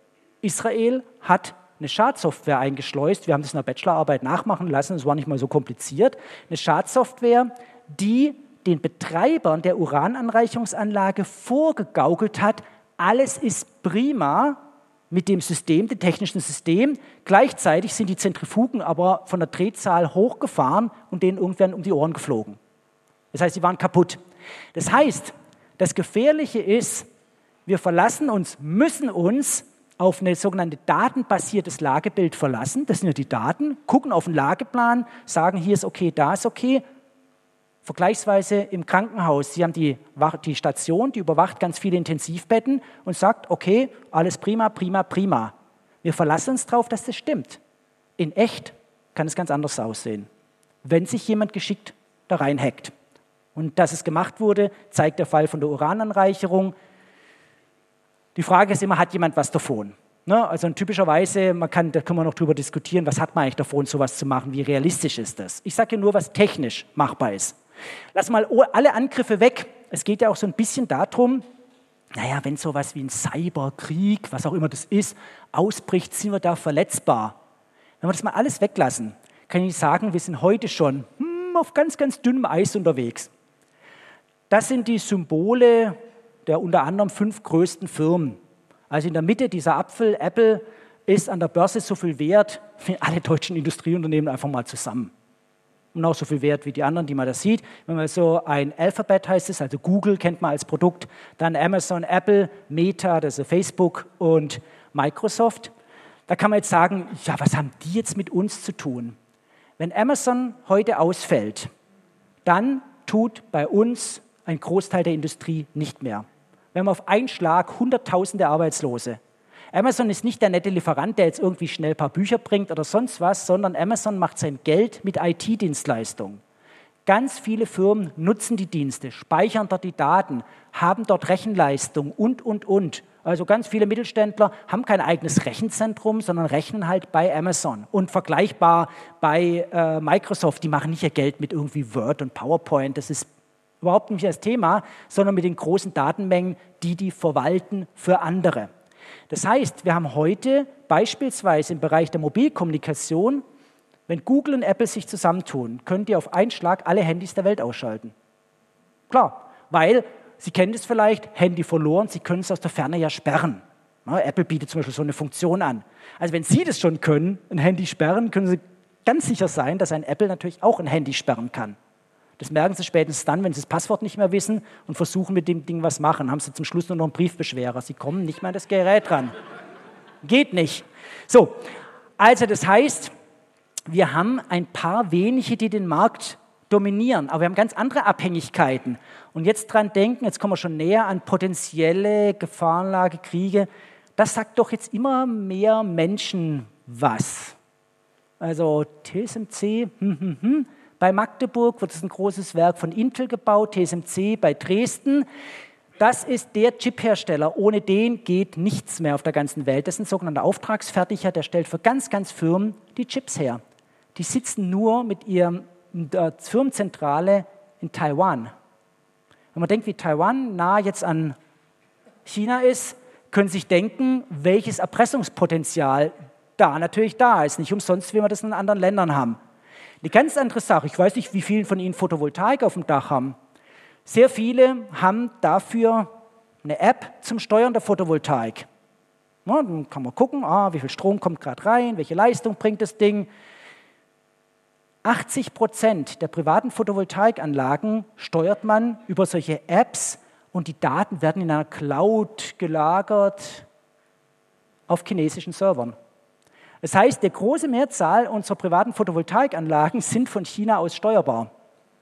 Israel hat eine Schadsoftware eingeschleust, wir haben das in der Bachelorarbeit nachmachen lassen, es war nicht mal so kompliziert, eine Schadsoftware, die den Betreibern der Urananreicherungsanlage vorgegaukelt hat, alles ist prima mit dem System, dem technischen System, gleichzeitig sind die Zentrifugen aber von der Drehzahl hochgefahren und denen irgendwann um die Ohren geflogen. Das heißt, sie waren kaputt. Das heißt, das Gefährliche ist, wir verlassen uns, müssen uns auf ein sogenanntes datenbasiertes Lagebild verlassen. Das sind ja die Daten, gucken auf den Lageplan, sagen, hier ist okay, da ist okay. Vergleichsweise im Krankenhaus, Sie haben die, die Station, die überwacht ganz viele Intensivbetten und sagt, okay, alles prima, prima, prima. Wir verlassen uns darauf, dass das stimmt. In echt kann es ganz anders aussehen, wenn sich jemand geschickt da reinhackt. Und dass es gemacht wurde, zeigt der Fall von der Urananreicherung. Die Frage ist immer, hat jemand was davon? Ne? Also typischerweise, man kann, da können wir noch drüber diskutieren, was hat man eigentlich davon, sowas zu machen, wie realistisch ist das? Ich sage ja nur, was technisch machbar ist. Lass mal alle Angriffe weg. Es geht ja auch so ein bisschen darum, naja, wenn sowas wie ein Cyberkrieg, was auch immer das ist, ausbricht, sind wir da verletzbar. Wenn wir das mal alles weglassen, kann ich sagen, wir sind heute schon hm, auf ganz, ganz dünnem Eis unterwegs. Das sind die Symbole der unter anderem fünf größten Firmen. Also in der Mitte dieser Apfel, Apple, ist an der Börse so viel wert wie alle deutschen Industrieunternehmen einfach mal zusammen. Und auch so viel wert wie die anderen, die man da sieht. Wenn man so ein Alphabet heißt es, also Google kennt man als Produkt, dann Amazon, Apple, Meta, das ist Facebook und Microsoft. Da kann man jetzt sagen, ja, was haben die jetzt mit uns zu tun? wenn Amazon heute ausfällt, dann tut bei uns ein Großteil der Industrie nicht mehr. Wir haben auf einen Schlag Hunderttausende Arbeitslose. Amazon ist nicht der nette Lieferant, der jetzt irgendwie schnell ein paar Bücher bringt oder sonst was, sondern Amazon macht sein Geld mit I T-Dienstleistungen. Ganz viele Firmen nutzen die Dienste, speichern dort die Daten, haben dort Rechenleistung und, und, und. Also ganz viele Mittelständler haben kein eigenes Rechenzentrum, sondern rechnen halt bei Amazon. Und vergleichbar bei äh, Microsoft, die machen nicht ihr Geld mit irgendwie Word und PowerPoint, das ist überhaupt nicht das Thema, sondern mit den großen Datenmengen, die die verwalten für andere. Das heißt, wir haben heute beispielsweise im Bereich der Mobilkommunikation, wenn Google und Apple sich zusammentun, können die auf einen Schlag alle Handys der Welt ausschalten. Klar, weil, Sie kennen das vielleicht, Handy verloren, Sie können es aus der Ferne ja sperren. Ja, Apple bietet zum Beispiel so eine Funktion an. Also wenn Sie das schon können, ein Handy sperren, können Sie ganz sicher sein, dass ein Apple natürlich auch ein Handy sperren kann. Das merken Sie spätestens dann, wenn Sie das Passwort nicht mehr wissen und versuchen mit dem Ding was machen. Haben Sie zum Schluss nur noch einen Briefbeschwerer. Sie kommen nicht mehr an das Gerät ran. Geht nicht. So, also das heißt, wir haben ein paar wenige, die den Markt dominieren, aber wir haben ganz andere Abhängigkeiten. Und jetzt dran denken, jetzt kommen wir schon näher an potenzielle Gefahrenlage, Kriege. Das sagt doch jetzt immer mehr Menschen was. Also T S M C, hm, hm, hm. Bei Magdeburg wird es ein großes Werk von Intel gebaut, T S M C bei Dresden. Das ist der Chiphersteller. Ohne den geht nichts mehr auf der ganzen Welt. Das ist ein sogenannter Auftragsfertiger, der stellt für ganz, ganz Firmen die Chips her. Die sitzen nur mit ihrer Firmenzentrale in Taiwan. Wenn man denkt, wie Taiwan nah jetzt an China ist, können Sie sich denken, welches Erpressungspotenzial da natürlich da ist. Nicht umsonst, wie wir das in anderen Ländern haben. Eine ganz andere Sache, ich weiß nicht, wie viele von Ihnen Photovoltaik auf dem Dach haben. Sehr viele haben dafür eine App zum Steuern der Photovoltaik. Ja, dann kann man gucken, ah, wie viel Strom kommt gerade rein, welche Leistung bringt das Ding. achtzig Prozent der privaten Photovoltaikanlagen steuert man über solche Apps und die Daten werden in einer Cloud gelagert auf chinesischen Servern. Das heißt, die große Mehrzahl unserer privaten Photovoltaikanlagen sind von China aus steuerbar.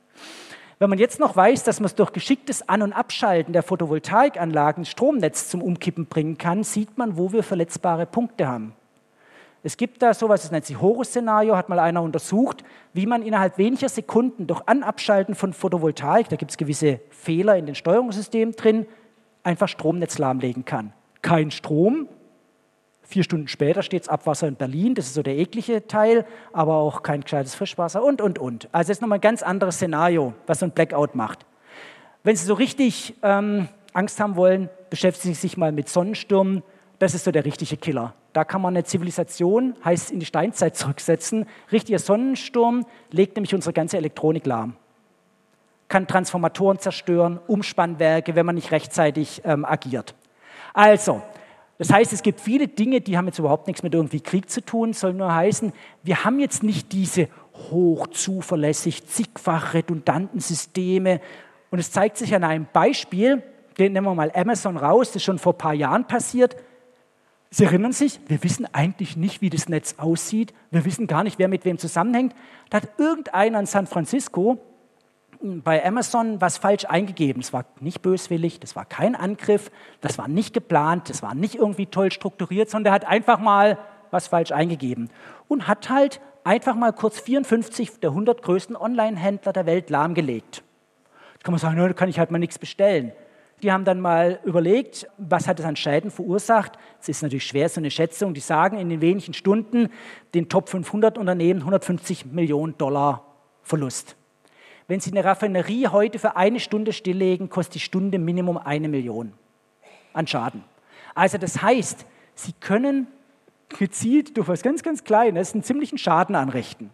Wenn man jetzt noch weiß, dass man es durch geschicktes An- und Abschalten der Photovoltaikanlagen das Stromnetz zum Umkippen bringen kann, sieht man, wo wir verletzbare Punkte haben. Es gibt da sowas, das nennt sich Horus-Szenario, hat mal einer untersucht, wie man innerhalb weniger Sekunden durch An- und Abschalten von Photovoltaik, da gibt es gewisse Fehler in den Steuerungssystemen drin, einfach Stromnetz lahmlegen kann. Kein Strom. Vier Stunden später steht das Abwasser in Berlin, das ist so der eklige Teil, aber auch kein gescheites Frischwasser und, und, und. Also das ist nochmal ein ganz anderes Szenario, was so ein Blackout macht. Wenn Sie so richtig ähm, Angst haben wollen, beschäftigen Sie sich mal mit Sonnenstürmen, das ist so der richtige Killer. Da kann man eine Zivilisation, heißt in die Steinzeit zurücksetzen. Richtiger Sonnensturm legt nämlich unsere ganze Elektronik lahm. Kann Transformatoren zerstören, Umspannwerke, wenn man nicht rechtzeitig ähm, agiert. Also, das heißt, es gibt viele Dinge, die haben jetzt überhaupt nichts mit irgendwie Krieg zu tun, soll nur heißen, wir haben jetzt nicht diese hochzuverlässig, zigfach redundanten Systeme. Und es zeigt sich an einem Beispiel, den nehmen wir mal Amazon raus, das ist schon vor ein paar Jahren passiert. Sie erinnern sich, wir wissen eigentlich nicht, wie das Netz aussieht. Wir wissen gar nicht, wer mit wem zusammenhängt. Da hat irgendeiner in San Francisco bei Amazon was falsch eingegeben. Das war nicht böswillig, das war kein Angriff, das war nicht geplant, das war nicht irgendwie toll strukturiert, sondern er hat einfach mal was falsch eingegeben und hat halt einfach mal kurz vierundfünfzig der hundert größten Online-Händler der Welt lahmgelegt. Da kann man sagen, da kann ich halt mal nichts bestellen. Die haben dann mal überlegt, was hat es an Schäden verursacht. Es ist natürlich schwer, so eine Schätzung. Die sagen in den wenigen Stunden den Top fünfhundert Unternehmen hundertfünfzig Millionen Dollar Verlust. Wenn Sie eine Raffinerie heute für eine Stunde stilllegen, kostet die Stunde Minimum eine Million an Schaden. Also das heißt, Sie können gezielt durch was ganz, ganz Kleines einen ziemlichen Schaden anrichten.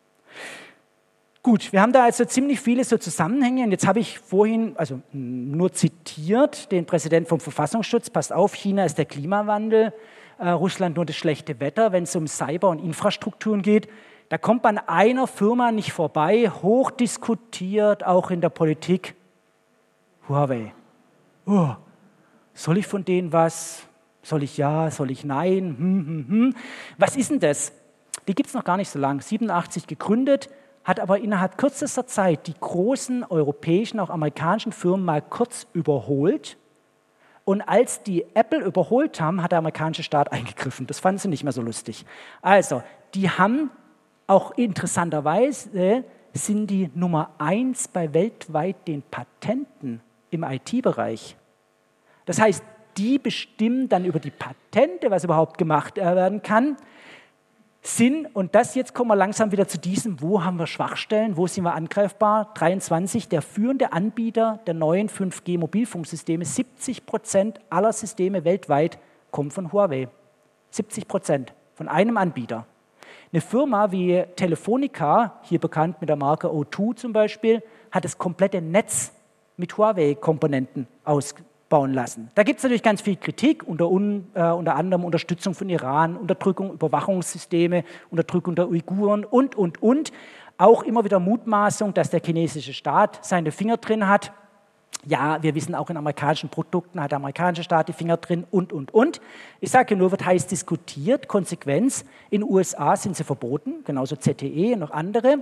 Gut, wir haben da also ziemlich viele so Zusammenhänge und jetzt habe ich vorhin, also nur zitiert, den Präsidenten vom Verfassungsschutz, passt auf, China ist der Klimawandel, äh, Russland nur das schlechte Wetter, wenn es um Cyber- und Infrastrukturen geht. Da kommt man einer Firma nicht vorbei, hochdiskutiert, auch in der Politik. Huawei. Oh, soll ich von denen was? Soll ich ja? Soll ich nein? Hm, hm, hm. Was ist denn das? Die gibt es noch gar nicht so lange, siebenundachtzig gegründet, hat aber innerhalb kürzester Zeit die großen europäischen, auch amerikanischen Firmen mal kurz überholt. Und als die Apple überholt haben, hat der amerikanische Staat eingegriffen. Das fanden sie nicht mehr so lustig. Also, die haben auch interessanterweise, sind die Nummer eins bei weltweit den Patenten im I T-Bereich. Das heißt, die bestimmen dann über die Patente, was überhaupt gemacht werden kann, sind, und das jetzt kommen wir langsam wieder zu diesem, wo haben wir Schwachstellen, wo sind wir angreifbar, dreiundzwanzig, der führende Anbieter der neuen fünf G Mobilfunksysteme, siebzig Prozent aller Systeme weltweit kommen von Huawei. siebzig Prozent von einem Anbieter. Eine Firma wie Telefonica, hier bekannt mit der Marke O zwei zum Beispiel, hat das komplette Netz mit Huawei-Komponenten ausgebaut lassen. Da gibt es natürlich ganz viel Kritik, unter, un, äh, unter anderem Unterstützung von Iran, Unterdrückung, Überwachungssysteme, Unterdrückung der Uiguren und, und, und. Auch immer wieder Mutmaßung, dass der chinesische Staat seine Finger drin hat. Ja, wir wissen auch in amerikanischen Produkten hat der amerikanische Staat die Finger drin und, und, und. Ich sage nur, wird heiß diskutiert. Konsequenz, in den U S A sind sie verboten, genauso Z T E und noch andere.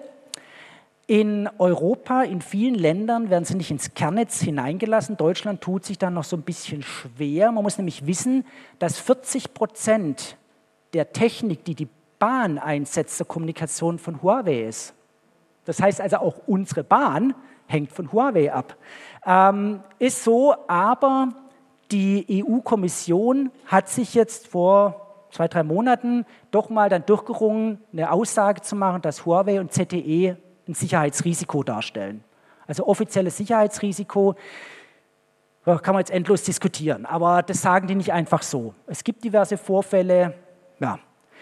In Europa, in vielen Ländern werden sie nicht ins Kernnetz hineingelassen. Deutschland tut sich dann noch so ein bisschen schwer. Man muss nämlich wissen, dass vierzig Prozent der Technik, die die Bahn einsetzt, zur Kommunikation von Huawei ist. Das heißt also, auch unsere Bahn hängt von Huawei ab. Ähm, ist so, aber die E U-Kommission hat sich jetzt vor zwei, drei Monaten doch mal dann durchgerungen, eine Aussage zu machen, dass Huawei und Z T E ein Sicherheitsrisiko darstellen. Also offizielles Sicherheitsrisiko, kann man jetzt endlos diskutieren, aber das sagen die nicht einfach so. Es gibt diverse Vorfälle. Ja.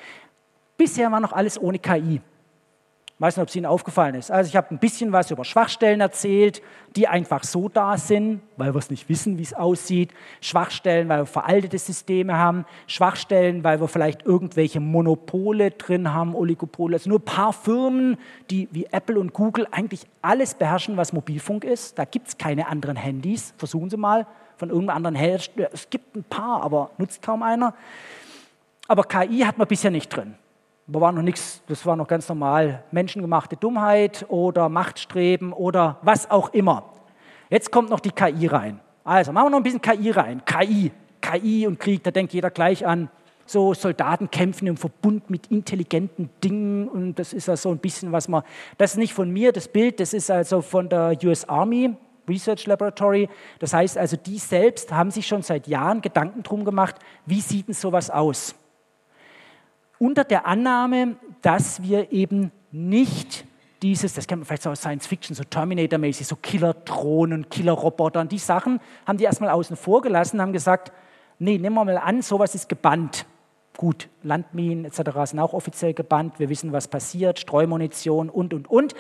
Bisher war noch alles ohne K I. Ich weiß nicht, ob es Ihnen aufgefallen ist. Also ich habe ein bisschen was über Schwachstellen erzählt, die einfach so da sind, weil wir es nicht wissen, wie es aussieht. Schwachstellen, weil wir veraltete Systeme haben. Schwachstellen, weil wir vielleicht irgendwelche Monopole drin haben, Oligopole. Also nur ein paar Firmen, die wie Apple und Google eigentlich alles beherrschen, was Mobilfunk ist. Da gibt es keine anderen Handys. Versuchen Sie mal von irgendeinem anderen Hersteller. Es gibt ein paar, aber nutzt kaum einer. Aber K I hat man bisher nicht drin. Da war noch nichts, das war noch ganz normal, menschengemachte Dummheit oder Machtstreben oder was auch immer. Jetzt kommt noch die K I rein. Also machen wir noch ein bisschen K I rein. K I, K I und Krieg, da denkt jeder gleich an, so Soldaten kämpfen im Verbund mit intelligenten Dingen und das ist ja so ein bisschen, was man, das ist nicht von mir, das Bild, das ist also von der U S Army Research Laboratory. Das heißt also, die selbst haben sich schon seit Jahren Gedanken drum gemacht, wie sieht denn sowas aus? Unter der Annahme, dass wir eben nicht dieses, das kennt man vielleicht so aus Science Fiction, so Terminator-mäßig, so Killer-Drohnen, Killer-Roboter, die Sachen haben die erstmal außen vor gelassen, haben gesagt, nee, nehmen wir mal an, sowas ist gebannt. Gut, Landminen et cetera sind auch offiziell gebannt, wir wissen, was passiert, Streumunition und, und, und.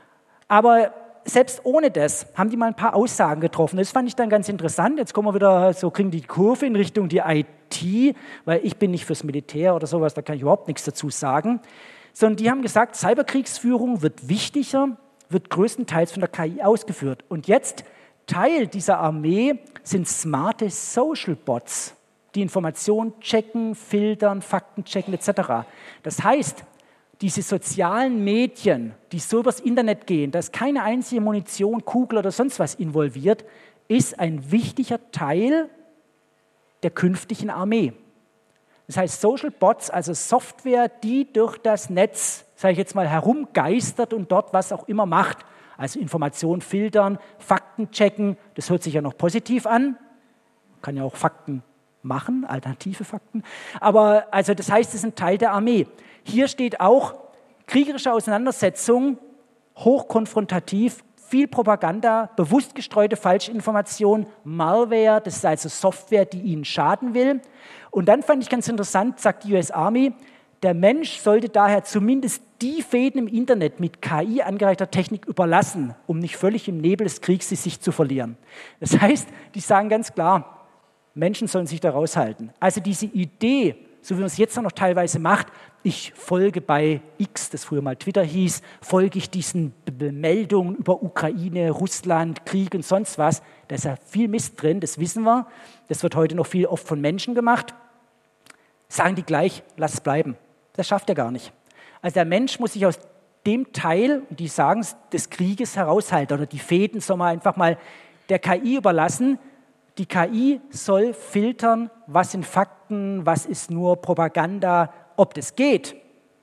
Aber selbst ohne das haben die mal ein paar Aussagen getroffen. Das fand ich dann ganz interessant. Jetzt kommen wir wieder, so kriegen die Kurve in Richtung die I T, weil ich bin nicht fürs Militär oder sowas, da kann ich überhaupt nichts dazu sagen. Sondern die haben gesagt, Cyberkriegsführung wird wichtiger, wird größtenteils von der K I ausgeführt. Und jetzt Teil dieser Armee sind smarte Social Bots, die Informationen checken, filtern, Fakten checken et cetera. Das heißt, diese sozialen Medien, die so übers Internet gehen, da ist keine einzige Munition, Kugel oder sonst was involviert, ist ein wichtiger Teil der künftigen Armee. Das heißt, Social Bots, also Software, die durch das Netz, sage ich jetzt mal, herumgeistert und dort was auch immer macht. Also Informationen filtern, Fakten checken, das hört sich ja noch positiv an. Man kann ja auch Fakten machen, alternative Fakten. Aber also das heißt, es ist ein Teil der Armee. Hier steht auch kriegerische Auseinandersetzung, hochkonfrontativ, viel Propaganda, bewusst gestreute Falschinformation, Malware, das ist also Software, die ihnen schaden will. Und dann fand ich ganz interessant, sagt die U S Army, der Mensch sollte daher zumindest die Fäden im Internet mit K I angereicherter Technik überlassen, um nicht völlig im Nebel des Kriegs sich zu verlieren. Das heißt, die sagen ganz klar, Menschen sollen sich da raushalten. Also diese Idee, so wie man es jetzt noch teilweise macht, ich folge bei X, das früher mal Twitter hieß, folge ich diesen Meldungen über Ukraine, Russland, Krieg und sonst was. Da ist ja viel Mist drin, das wissen wir. Das wird heute noch viel oft von Menschen gemacht. Sagen die gleich, lass es bleiben. Das schafft er gar nicht. Also der Mensch muss sich aus dem Teil, die sagen es, des Krieges heraushalten oder die Fäden soll man einfach mal der K I überlassen. Die K I soll filtern, was sind Fakten, was ist nur Propaganda, ob das geht.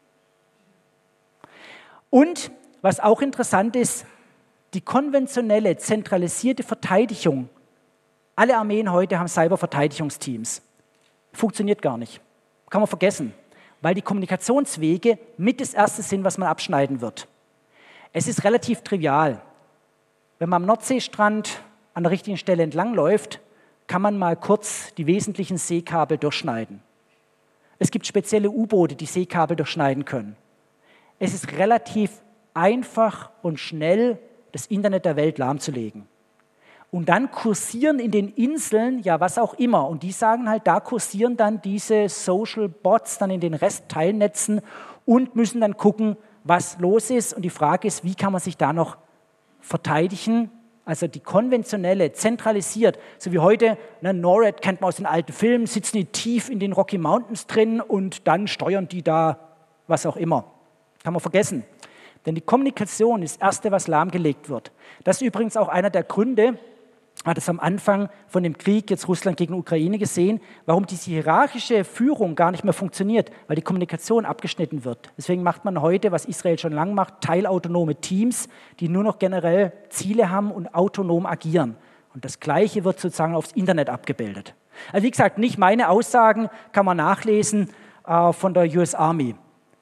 Und was auch interessant ist, die konventionelle, zentralisierte Verteidigung. Alle Armeen heute haben Cyberverteidigungsteams. Funktioniert gar nicht. Kann man vergessen, weil die Kommunikationswege mit das Erste sind, was man abschneiden wird. Es ist relativ trivial. Wenn man am Nordseestrand an der richtigen Stelle entlangläuft, kann man mal kurz die wesentlichen Seekabel durchschneiden. Es gibt spezielle U-Boote, die Seekabel durchschneiden können. Es ist relativ einfach und schnell, das Internet der Welt lahmzulegen. Und dann kursieren in den Inseln, ja was auch immer, und die sagen halt, da kursieren dann diese Social Bots dann in den Restteilnetzen und müssen dann gucken, was los ist. Und die Frage ist, wie kann man sich da noch verteidigen? Also die konventionelle, zentralisiert, so wie heute, ne, NORAD kennt man aus den alten Filmen, sitzen die tief in den Rocky Mountains drin und dann steuern die da was auch immer. Kann man vergessen. Denn die Kommunikation ist das Erste, was lahmgelegt wird. Das ist übrigens auch einer der Gründe, hat es am Anfang von dem Krieg, jetzt Russland gegen Ukraine gesehen, warum diese hierarchische Führung gar nicht mehr funktioniert, weil die Kommunikation abgeschnitten wird. Deswegen macht man heute, was Israel schon lange macht, teilautonome Teams, die nur noch generell Ziele haben und autonom agieren. Und das Gleiche wird sozusagen aufs Internet abgebildet. Also wie gesagt, nicht meine Aussagen, kann man nachlesen äh, von der U S Army.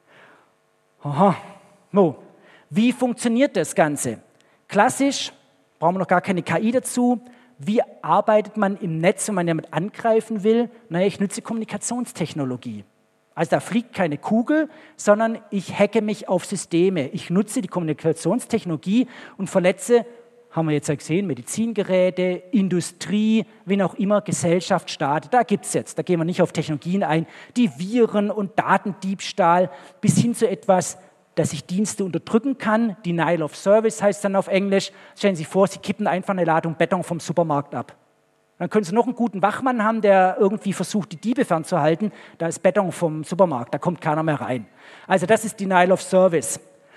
Aha, no. Wie funktioniert das Ganze? Klassisch, brauchen wir noch gar keine K I dazu. Wie arbeitet man im Netz, wenn man damit angreifen will? Naja, ich nutze Kommunikationstechnologie. Also da fliegt keine Kugel, sondern ich hacke mich auf Systeme. Ich nutze die Kommunikationstechnologie und verletze, haben wir jetzt ja gesehen, Medizingeräte, Industrie, wen auch immer, Gesellschaft, Staat. Da gibt es jetzt, da gehen wir nicht auf Technologien ein, die Viren und Datendiebstahl bis hin zu etwas, dass ich Dienste unterdrücken kann. Denial of Service heißt dann auf Englisch. Stellen Sie sich vor, Sie kippen einfach eine Ladung Beton vom Supermarkt ab. Dann können Sie noch einen guten Wachmann haben, der irgendwie versucht, die Diebe fernzuhalten. Da ist Beton vom Supermarkt, da kommt keiner mehr rein. Also das ist Denial of Service.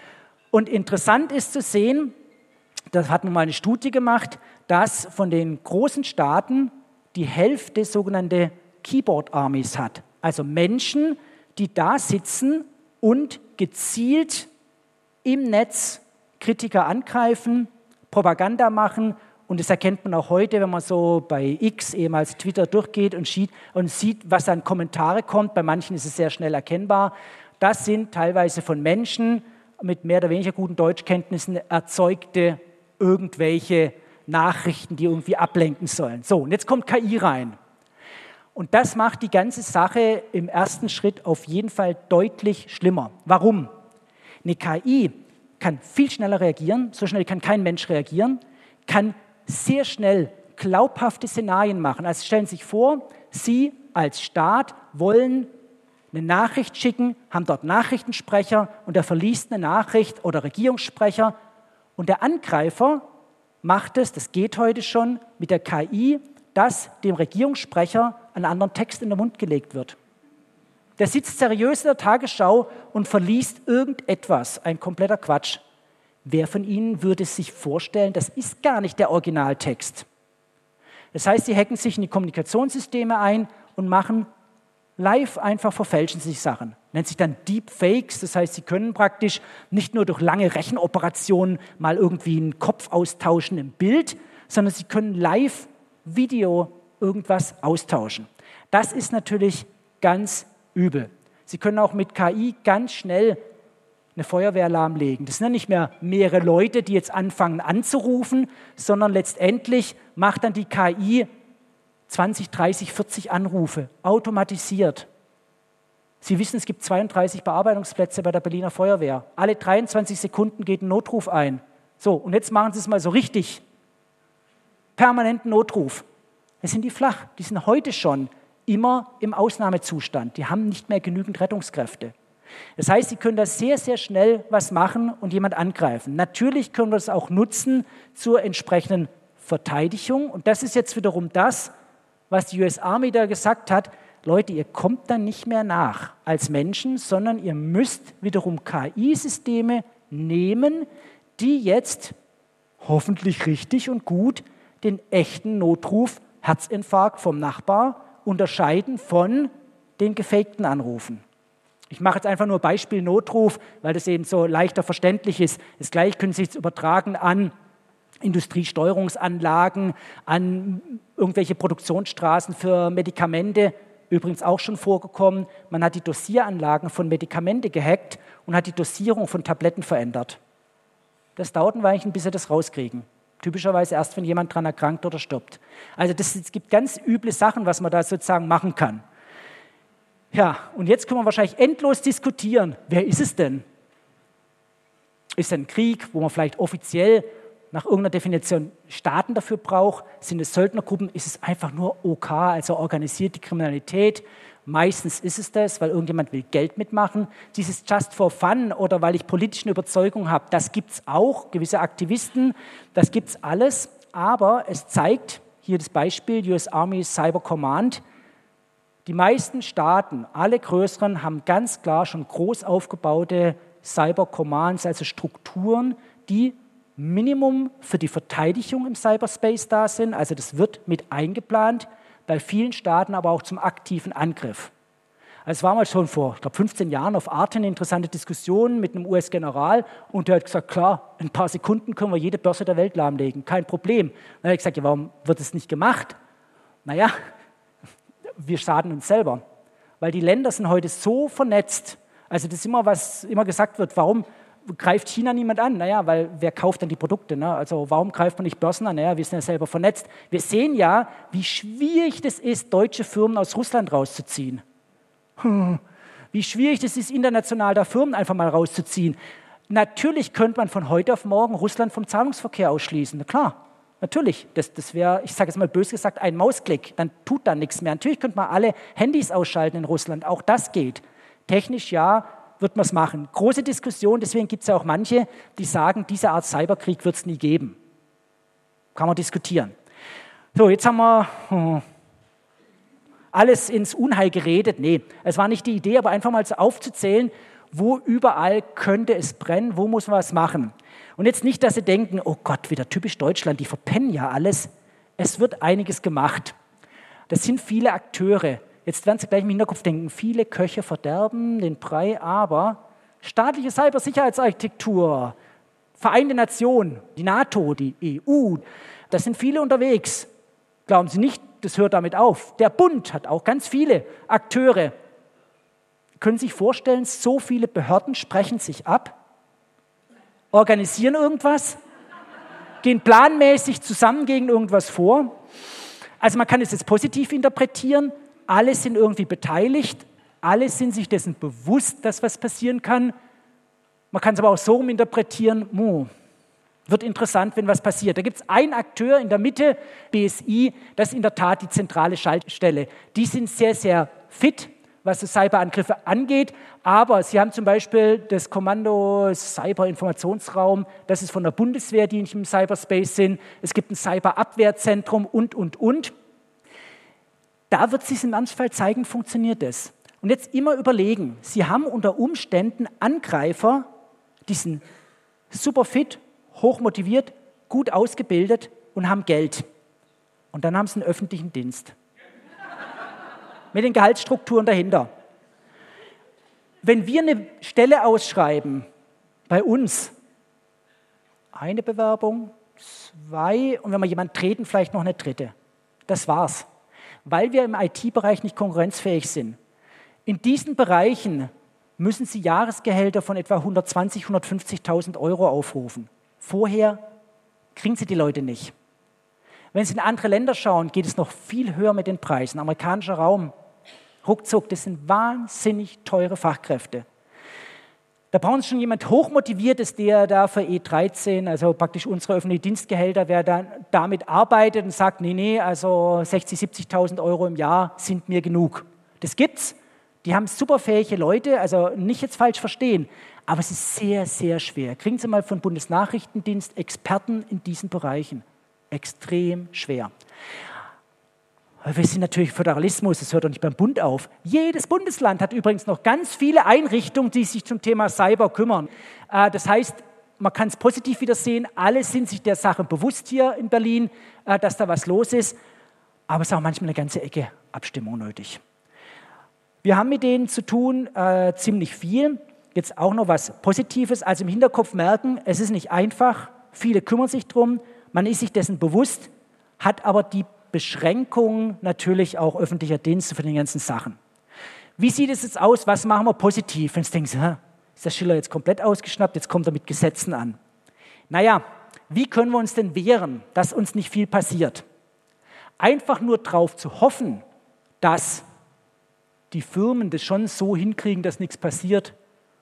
Und interessant ist zu sehen, da hat man mal eine Studie gemacht, dass von den großen Staaten die Hälfte sogenannte Keyboard Armies hat. Also Menschen, die da sitzen und gezielt im Netz Kritiker angreifen, Propaganda machen. Und das erkennt man auch heute, wenn man so bei X, ehemals Twitter, durchgeht und sieht, und sieht, was an Kommentare kommt. Bei manchen ist es sehr schnell erkennbar. Das sind teilweise von Menschen mit mehr oder weniger guten Deutschkenntnissen erzeugte irgendwelche Nachrichten, die irgendwie ablenken sollen. So, und jetzt kommt K I rein. Und das macht die ganze Sache im ersten Schritt auf jeden Fall deutlich schlimmer. Warum? Eine K I kann viel schneller reagieren, so schnell kann kein Mensch reagieren, kann sehr schnell glaubhafte Szenarien machen. Also stellen Sie sich vor, Sie als Staat wollen eine Nachricht schicken, haben dort Nachrichtensprecher und der verliest eine Nachricht oder Regierungssprecher und der Angreifer macht es, das geht heute schon, mit der K I, dass dem Regierungssprecher einen anderen Text in den Mund gelegt wird. Der sitzt seriös in der Tagesschau und verliest irgendetwas, ein kompletter Quatsch. Wer von Ihnen würde sich vorstellen, das ist gar nicht der Originaltext? Das heißt, Sie hacken sich in die Kommunikationssysteme ein und machen live einfach, verfälschen sich Sachen. Nennt sich dann Deepfakes, das heißt, Sie können praktisch nicht nur durch lange Rechenoperationen mal irgendwie einen Kopf austauschen im Bild, sondern Sie können live Video irgendwas austauschen. Das ist natürlich ganz übel. Sie können auch mit K I ganz schnell eine Feuerwehr lahmlegen. Das sind ja nicht mehr mehrere Leute, die jetzt anfangen anzurufen, sondern letztendlich macht dann die K I zwanzig, dreißig, vierzig Anrufe, automatisiert. Sie wissen, es gibt zweiunddreißig Bearbeitungsplätze bei der Berliner Feuerwehr. Alle dreiundzwanzig Sekunden geht ein Notruf ein. So, und jetzt machen Sie es mal so richtig. Permanenten Notruf. Das sind die flach. Die sind heute schon immer im Ausnahmezustand. Die haben nicht mehr genügend Rettungskräfte. Das heißt, Sie können da sehr, sehr schnell was machen und jemand angreifen. Natürlich können wir das auch nutzen zur entsprechenden Verteidigung. Und das ist jetzt wiederum das, was die U S Army da gesagt hat. Leute, ihr kommt dann nicht mehr nach als Menschen, sondern ihr müsst wiederum K I-Systeme nehmen, die jetzt hoffentlich richtig und gut den echten Notruf Herzinfarkt vom Nachbar unterscheiden von den gefakten Anrufen. Ich mache jetzt einfach nur Beispiel Notruf, weil das eben so leichter verständlich ist. Das Gleiche können Sie jetzt übertragen an Industriesteuerungsanlagen, an irgendwelche Produktionsstraßen für Medikamente. Übrigens auch schon vorgekommen, man hat die Dosieranlagen von Medikamente gehackt und hat die Dosierung von Tabletten verändert. Das dauert ein Weilchen, bis sie das rauskriegen. Typischerweise erst, wenn jemand daran erkrankt oder stirbt. Also das, es gibt ganz üble Sachen, was man da sozusagen machen kann. Ja, und jetzt können wir wahrscheinlich endlos diskutieren. Wer ist es denn? Ist es ein Krieg, wo man vielleicht offiziell nach irgendeiner Definition Staaten dafür braucht? Sind es Söldnergruppen? Ist es einfach nur O K, also organisierte Kriminalität? Meistens ist es das, weil irgendjemand will Geld mitmachen. Dieses Just for Fun oder weil ich politische Überzeugung habe, das gibt es auch, gewisse Aktivisten, das gibt es alles. Aber es zeigt, hier das Beispiel, U S Army Cyber Command, die meisten Staaten, alle größeren, haben ganz klar schon groß aufgebaute Cyber Commands, also Strukturen, die Minimum für die Verteidigung im Cyberspace da sind. Also das wird mit eingeplant, bei vielen Staaten aber auch zum aktiven Angriff. Also es war mal schon vor, ich glaube, fünfzehn Jahren auf Arte eine interessante Diskussion mit einem U S-General und der hat gesagt, klar, in ein paar Sekunden können wir jede Börse der Welt lahmlegen, kein Problem. Dann habe ich gesagt, ja, warum wird es nicht gemacht? Naja, wir schaden uns selber, weil die Länder sind heute so vernetzt. Also das ist immer, was immer gesagt wird, warum greift China niemand an? Naja, weil wer kauft dann die Produkte? Ne? Also warum greift man nicht Börsen an? Naja, wir sind ja selber vernetzt. Wir sehen ja, wie schwierig das ist, deutsche Firmen aus Russland rauszuziehen. Wie schwierig das ist, international da Firmen einfach mal rauszuziehen. Natürlich könnte man von heute auf morgen Russland vom Zahlungsverkehr ausschließen. Na klar, natürlich. Das, das wäre, ich sage jetzt mal bös gesagt, ein Mausklick. Dann tut da nichts mehr. Natürlich könnte man alle Handys ausschalten in Russland. Auch das geht. Technisch ja, wird man es machen. Große Diskussion, deswegen gibt es ja auch manche, die sagen, diese Art Cyberkrieg wird es nie geben. Kann man diskutieren. So, jetzt haben wir hm, alles ins Unheil geredet. Nee, es war nicht die Idee, aber einfach mal so aufzuzählen, wo überall könnte es brennen, wo muss man was machen. Und jetzt nicht, dass Sie denken, oh Gott, wieder typisch Deutschland, die verpennen ja alles. Es wird einiges gemacht. Das sind viele Akteure. Jetzt werden Sie gleich im Hinterkopf denken, viele Köche verderben den Brei, aber staatliche Cybersicherheitsarchitektur, Vereinte Nationen, die NATO, die E U, da sind viele unterwegs. Glauben Sie nicht, das hört damit auf. Der Bund hat auch ganz viele Akteure. Können Sie sich vorstellen, so viele Behörden sprechen sich ab, organisieren irgendwas, gehen planmäßig zusammen gegen irgendwas vor. Also man kann es jetzt positiv interpretieren, alle sind irgendwie beteiligt, alle sind sich dessen bewusst, dass was passieren kann. Man kann es aber auch so interpretieren, oh, wird interessant, wenn was passiert. Da gibt es einen Akteur in der Mitte, B S I, das ist in der Tat die zentrale Schaltstelle. Die sind sehr, sehr fit, was so Cyberangriffe angeht, aber sie haben zum Beispiel das Kommando Cyberinformationsraum, das ist von der Bundeswehr, die nicht im Cyberspace sind. Es gibt ein Cyberabwehrzentrum und, und, und. Da wird sich im Ernstfall zeigen, funktioniert das. Und jetzt immer überlegen, Sie haben unter Umständen Angreifer, die sind super fit, hochmotiviert, gut ausgebildet und haben Geld. Und dann haben sie einen öffentlichen Dienst. Mit den Gehaltsstrukturen dahinter. Wenn wir eine Stelle ausschreiben, bei uns, eine Bewerbung, zwei und wenn wir jemanden treten, vielleicht noch eine dritte. Das war's. Weil wir im I T-Bereich nicht konkurrenzfähig sind. In diesen Bereichen müssen Sie Jahresgehälter von etwa hundertzwanzigtausend, hundertfünfzigtausend Euro aufrufen. Vorher kriegen Sie die Leute nicht. Wenn Sie in andere Länder schauen, geht es noch viel höher mit den Preisen. Amerikanischer Raum, ruckzuck, das sind wahnsinnig teure Fachkräfte. Da brauchen Sie schon jemand Hochmotiviertes, der da für E dreizehn, also praktisch unsere öffentlichen Dienstgehälter, wer dann damit arbeitet und sagt, nee, nee, also sechzigtausend, siebzigtausend Euro im Jahr sind mir genug. Das gibt's. Die haben superfähige Leute, also nicht jetzt falsch verstehen, aber es ist sehr, sehr schwer. Kriegen Sie mal von Bundesnachrichtendienst Experten in diesen Bereichen. Extrem schwer. Aber wir sind natürlich Föderalismus, das hört doch nicht beim Bund auf. Jedes Bundesland hat übrigens noch ganz viele Einrichtungen, die sich zum Thema Cyber kümmern. Das heißt, man kann es positiv wieder sehen, alle sind sich der Sache bewusst hier in Berlin, dass da was los ist. Aber es ist auch manchmal eine ganze Ecke Abstimmung nötig. Wir haben mit denen zu tun, äh, ziemlich viel. Jetzt auch noch was Positives. Also im Hinterkopf merken, es ist nicht einfach. Viele kümmern sich drum. Man ist sich dessen bewusst, hat aber die Beschränkungen natürlich auch öffentlicher Dienst für die ganzen Sachen. Wie sieht es jetzt aus? Was machen wir positiv? Wenn du denkst, ist der Schiller jetzt komplett ausgeschnappt, jetzt kommt er mit Gesetzen an. Naja, wie können wir uns denn wehren, dass uns nicht viel passiert? Einfach nur darauf zu hoffen, dass die Firmen das schon so hinkriegen, dass nichts passiert,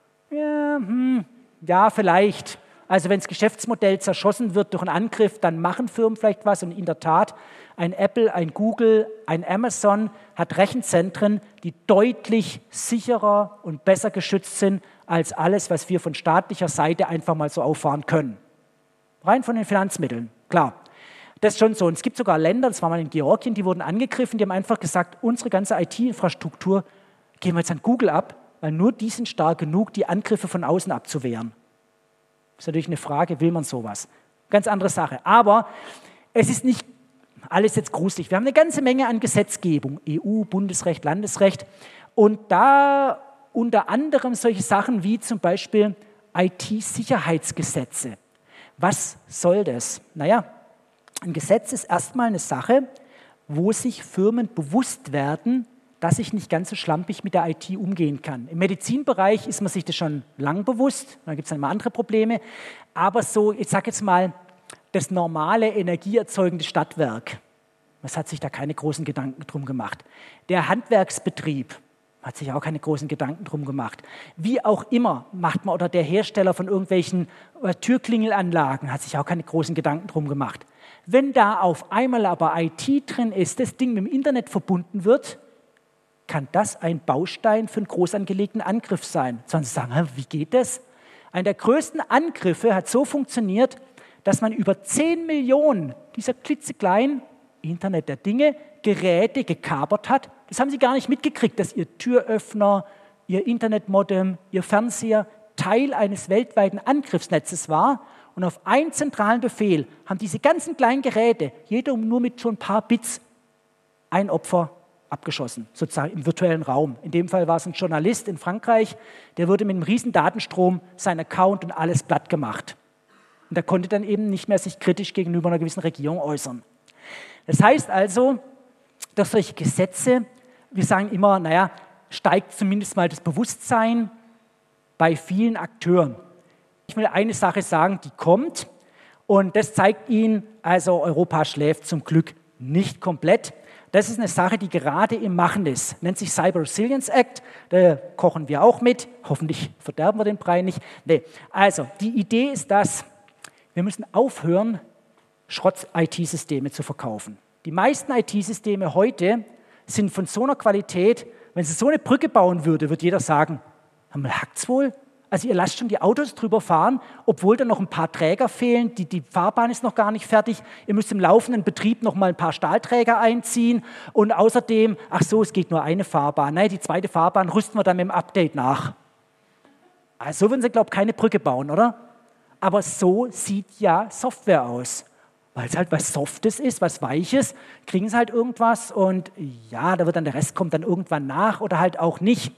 ja, hm, ja, vielleicht. Also wenn das Geschäftsmodell zerschossen wird durch einen Angriff, dann machen Firmen vielleicht was. Und in der Tat, ein Apple, ein Google, ein Amazon hat Rechenzentren, die deutlich sicherer und besser geschützt sind als alles, was wir von staatlicher Seite einfach mal so auffahren können. Rein von den Finanzmitteln, klar. Das ist schon so. Und es gibt sogar Länder, das war mal in Georgien, die wurden angegriffen, die haben einfach gesagt, unsere ganze I T-Infrastruktur geben wir jetzt an Google ab, weil nur die sind stark genug, die Angriffe von außen abzuwehren. Das ist natürlich eine Frage, will man sowas? Ganz andere Sache. Aber es ist nicht alles jetzt gruselig. Wir haben eine ganze Menge an Gesetzgebung, E U, Bundesrecht, Landesrecht. Und da unter anderem solche Sachen wie zum Beispiel I T-Sicherheitsgesetze. Was soll das? Naja, ein Gesetz ist erstmal eine Sache, wo sich Firmen bewusst werden, dass ich nicht ganz so schlampig mit der I T umgehen kann. Im Medizinbereich ist man sich das schon lang bewusst, da gibt es dann mal andere Probleme, aber so, ich sage jetzt mal, das normale energieerzeugende Stadtwerk, das hat sich da keine großen Gedanken drum gemacht. Der Handwerksbetrieb hat sich auch keine großen Gedanken drum gemacht. Wie auch immer macht man, oder der Hersteller von irgendwelchen Türklingelanlagen hat sich auch keine großen Gedanken drum gemacht. Wenn da auf einmal aber I T drin ist, das Ding mit dem Internet verbunden wird, kann das ein Baustein für einen groß angelegten Angriff sein. Sollen Sie sagen, wie geht das? Einer der größten Angriffe hat so funktioniert, dass man über zehn Millionen dieser klitzekleinen Internet der Dinge Geräte gekapert hat. Das haben Sie gar nicht mitgekriegt, dass Ihr Türöffner, Ihr Internetmodem, Ihr Fernseher Teil eines weltweiten Angriffsnetzes war. Und auf einen zentralen Befehl haben diese ganzen kleinen Geräte, jeder nur mit so ein paar Bits, ein Opfer abgeschossen, sozusagen im virtuellen Raum. In dem Fall war es ein Journalist in Frankreich, der wurde mit einem riesen Datenstrom sein Account und alles platt gemacht. Und der konnte dann eben nicht mehr sich kritisch gegenüber einer gewissen Regierung äußern. Das heißt also, durch solche Gesetze, wir sagen immer, naja, steigt zumindest mal das Bewusstsein bei vielen Akteuren. Ich will eine Sache sagen, die kommt, und das zeigt Ihnen, also Europa schläft zum Glück nicht komplett. Das ist eine Sache, die gerade im Machen ist. Nennt sich Cyber Resilience Act, da kochen wir auch mit. Hoffentlich verderben wir den Brei nicht. Nee. Also, die Idee ist das, wir müssen aufhören, Schrott-I T-Systeme zu verkaufen. Die meisten I T-Systeme heute sind von so einer Qualität, wenn sie so eine Brücke bauen würde, würde jeder sagen, hackt's wohl? Also ihr lasst schon die Autos drüber fahren, obwohl da noch ein paar Träger fehlen, die, die Fahrbahn ist noch gar nicht fertig, ihr müsst im laufenden Betrieb noch mal ein paar Stahlträger einziehen und außerdem, ach so, es geht nur eine Fahrbahn, nein, die zweite Fahrbahn rüsten wir dann mit dem Update nach. Also so würden sie, glaube ich, keine Brücke bauen, oder? Aber so sieht ja Software aus. Weil es halt was Softes ist, was Weiches, kriegen sie halt irgendwas und ja, da wird dann der Rest kommt dann irgendwann nach oder halt auch nicht.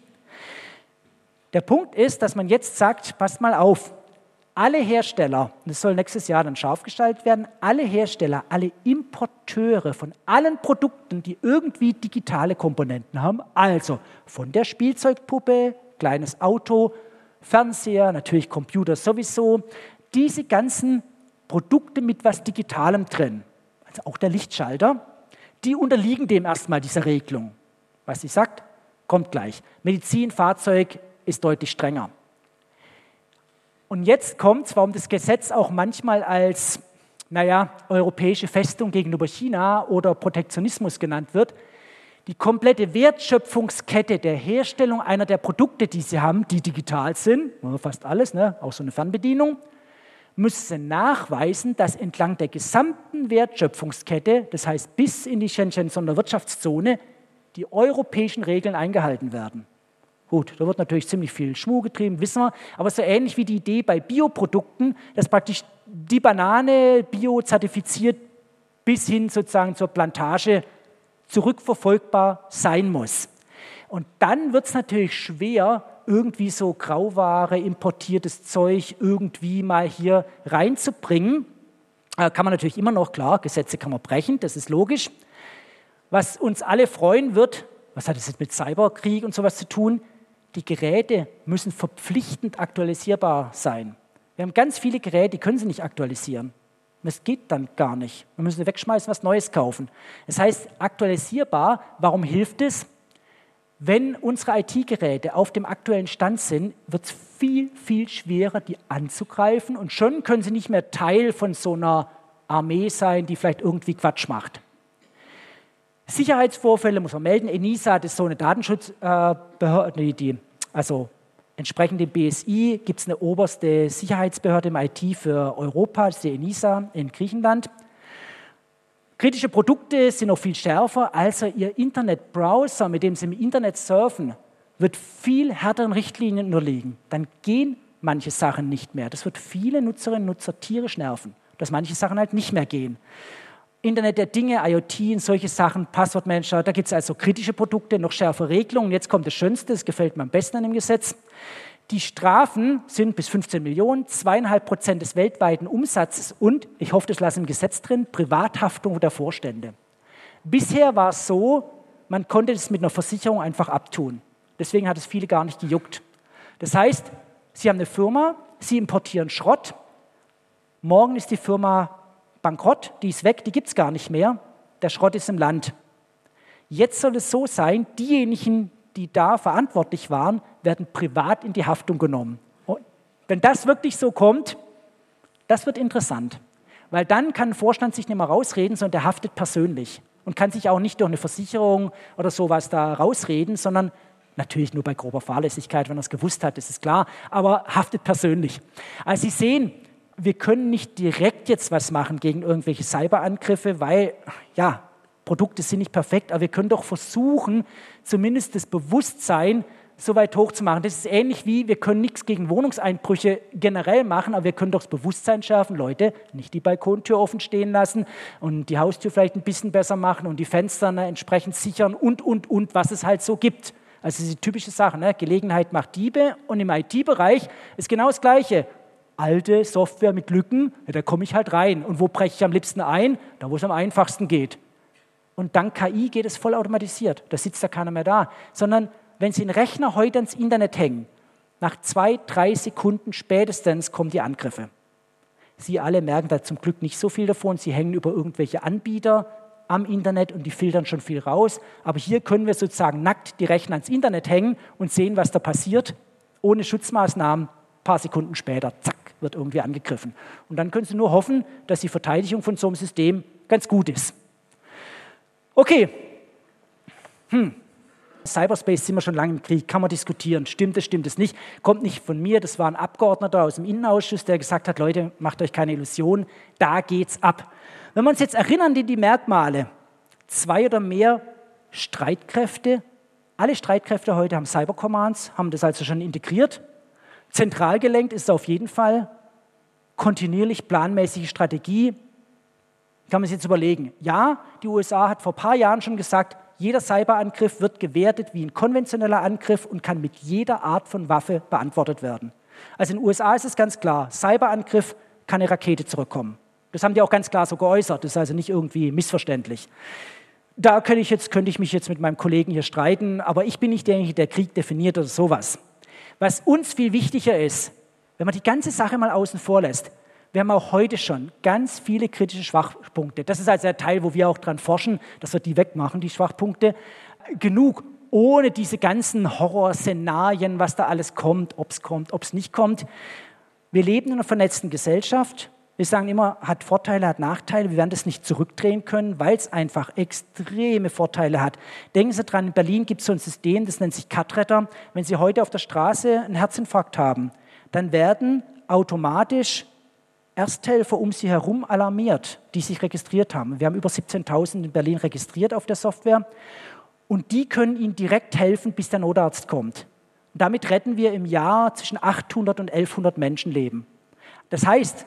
Der Punkt ist, dass man jetzt sagt, passt mal auf, alle Hersteller, und das soll nächstes Jahr dann scharf gestaltet werden, alle Hersteller, alle Importeure von allen Produkten, die irgendwie digitale Komponenten haben, also von der Spielzeugpuppe, kleines Auto, Fernseher, natürlich Computer sowieso, diese ganzen Produkte mit was Digitalem drin, also auch der Lichtschalter, die unterliegen dem erstmal dieser Regelung. Was sie sagt, kommt gleich. Medizin, Fahrzeug ist deutlich strenger. Und jetzt kommt es, warum das Gesetz auch manchmal als, naja, europäische Festung gegenüber China oder Protektionismus genannt wird, die komplette Wertschöpfungskette der Herstellung einer der Produkte, die sie haben, die digital sind, fast alles, ne, auch so eine Fernbedienung, müssen nachweisen, dass entlang der gesamten Wertschöpfungskette, das heißt bis in die Shenzhen-Sonderwirtschaftszone, die europäischen Regeln eingehalten werden. Gut, da wird natürlich ziemlich viel Schmuh getrieben, wissen wir, aber so ähnlich wie die Idee bei Bioprodukten, dass praktisch die Banane biozertifiziert bis hin sozusagen zur Plantage zurückverfolgbar sein muss. Und dann wird es natürlich schwer, irgendwie so Grauware, importiertes Zeug irgendwie mal hier reinzubringen. Äh, kann man natürlich immer noch, klar, Gesetze kann man brechen, das ist logisch. Was uns alle freuen wird, was hat das jetzt mit Cyberkrieg und sowas zu tun? Die Geräte müssen verpflichtend aktualisierbar sein. Wir haben ganz viele Geräte, die können sie nicht aktualisieren. Das geht dann gar nicht. Wir müssen sie wegschmeißen, was Neues kaufen. Das heißt, aktualisierbar, warum hilft es? Wenn unsere I T-Geräte auf dem aktuellen Stand sind, wird es viel, viel schwerer, die anzugreifen. Und schon können sie nicht mehr Teil von so einer Armee sein, die vielleicht irgendwie Quatsch macht. Sicherheitsvorfälle muss man melden. ENISA, das ist so eine Datenschutzbehörde, die, die, also entsprechend dem B S I gibt es eine oberste Sicherheitsbehörde im I T für Europa, das ist die ENISA in Griechenland. Kritische Produkte sind noch viel schärfer, also Ihr Internetbrowser, mit dem Sie im Internet surfen, wird viel härteren Richtlinien unterliegen. Dann gehen manche Sachen nicht mehr. Das wird viele Nutzerinnen und Nutzer tierisch nerven, dass manche Sachen halt nicht mehr gehen. Internet der Dinge, IoT und solche Sachen, Passwortmanager, da gibt es also kritische Produkte, noch schärfere Regelungen. Jetzt kommt das Schönste, das gefällt mir am besten an dem Gesetz. Die Strafen sind bis fünfzehn Millionen, zweieinhalb Prozent des weltweiten Umsatzes und, ich hoffe, das lasse im Gesetz drin, Privathaftung der Vorstände. Bisher war es so, man konnte das mit einer Versicherung einfach abtun. Deswegen hat es viele gar nicht gejuckt. Das heißt, Sie haben eine Firma, Sie importieren Schrott, morgen ist die Firma bankrott, die ist weg, die gibt es gar nicht mehr, der Schrott ist im Land. Jetzt soll es so sein, diejenigen, die da verantwortlich waren, werden privat in die Haftung genommen. Und wenn das wirklich so kommt, das wird interessant, weil dann kann ein Vorstand sich nicht mehr rausreden, sondern der haftet persönlich und kann sich auch nicht durch eine Versicherung oder sowas da rausreden, sondern natürlich nur bei grober Fahrlässigkeit, wenn er es gewusst hat, das ist klar, aber haftet persönlich. Also Sie sehen, wir können nicht direkt jetzt was machen gegen irgendwelche Cyberangriffe, weil, ja, Produkte sind nicht perfekt, aber wir können doch versuchen, zumindest das Bewusstsein so weit hochzumachen. Das ist ähnlich wie, wir können nichts gegen Wohnungseinbrüche generell machen, aber wir können doch das Bewusstsein schärfen, Leute, nicht die Balkontür offen stehen lassen und die Haustür vielleicht ein bisschen besser machen und die Fenster entsprechend sichern und, und, und, was es halt so gibt. Also diese typische Sache, ne? Gelegenheit macht Diebe und im I T-Bereich ist genau das Gleiche. Alte Software mit Lücken, ja, da komme ich halt rein. Und wo breche ich am liebsten ein? Da, wo es am einfachsten geht. Und dank K I geht es vollautomatisiert. Da sitzt ja keiner mehr da. Sondern wenn Sie einen Rechner heute ans Internet hängen, nach zwei, drei Sekunden spätestens kommen die Angriffe. Sie alle merken da zum Glück nicht so viel davon. Sie hängen über irgendwelche Anbieter am Internet und die filtern schon viel raus. Aber hier können wir sozusagen nackt die Rechner ans Internet hängen und sehen, was da passiert, ohne Schutzmaßnahmen. Ein paar Sekunden später, zack, wird irgendwie angegriffen. Und dann können Sie nur hoffen, dass die Verteidigung von so einem System ganz gut ist. Okay. Hm. Cyberspace sind wir schon lange im Krieg, kann man diskutieren. Stimmt es, stimmt es nicht? Kommt nicht von mir, das war ein Abgeordneter aus dem Innenausschuss, der gesagt hat, Leute, macht euch keine Illusionen, da geht's ab. Wenn wir uns jetzt erinnern an die Merkmale, zwei oder mehr Streitkräfte, alle Streitkräfte heute haben Cybercommands, haben das also schon integriert. Zentral gelenkt ist es auf jeden Fall, kontinuierlich planmäßige Strategie. Kann man sich jetzt überlegen. Ja, die U S A hat vor ein paar Jahren schon gesagt, jeder Cyberangriff wird gewertet wie ein konventioneller Angriff und kann mit jeder Art von Waffe beantwortet werden. Also in den U S A ist es ganz klar, Cyberangriff kann eine Rakete zurückkommen. Das haben die auch ganz klar so geäußert, das ist also nicht irgendwie missverständlich. Da könnte ich, jetzt, könnte ich mich jetzt mit meinem Kollegen hier streiten, aber ich bin nicht derjenige, der Krieg definiert oder sowas. Was uns viel wichtiger ist, wenn man die ganze Sache mal außen vor lässt, wir haben auch heute schon ganz viele kritische Schwachpunkte. Das ist also der Teil, wo wir auch dran forschen, dass wir die wegmachen, die Schwachpunkte. Genug, ohne diese ganzen Horrorszenarien, was da alles kommt, ob es kommt, ob es nicht kommt. Wir leben in einer vernetzten Gesellschaft. Wir sagen immer, hat Vorteile, hat Nachteile. Wir werden das nicht zurückdrehen können, weil es einfach extreme Vorteile hat. Denken Sie dran, in Berlin gibt es so ein System, das nennt sich Cut-Retter. Wenn Sie heute auf der Straße einen Herzinfarkt haben, dann werden automatisch Ersthelfer um sie herum alarmiert, die sich registriert haben. Wir haben über siebzehntausend in Berlin registriert auf der Software und die können ihnen direkt helfen, bis der Notarzt kommt. Und damit retten wir im Jahr zwischen achthundert und elfhundert Menschenleben. Das heißt,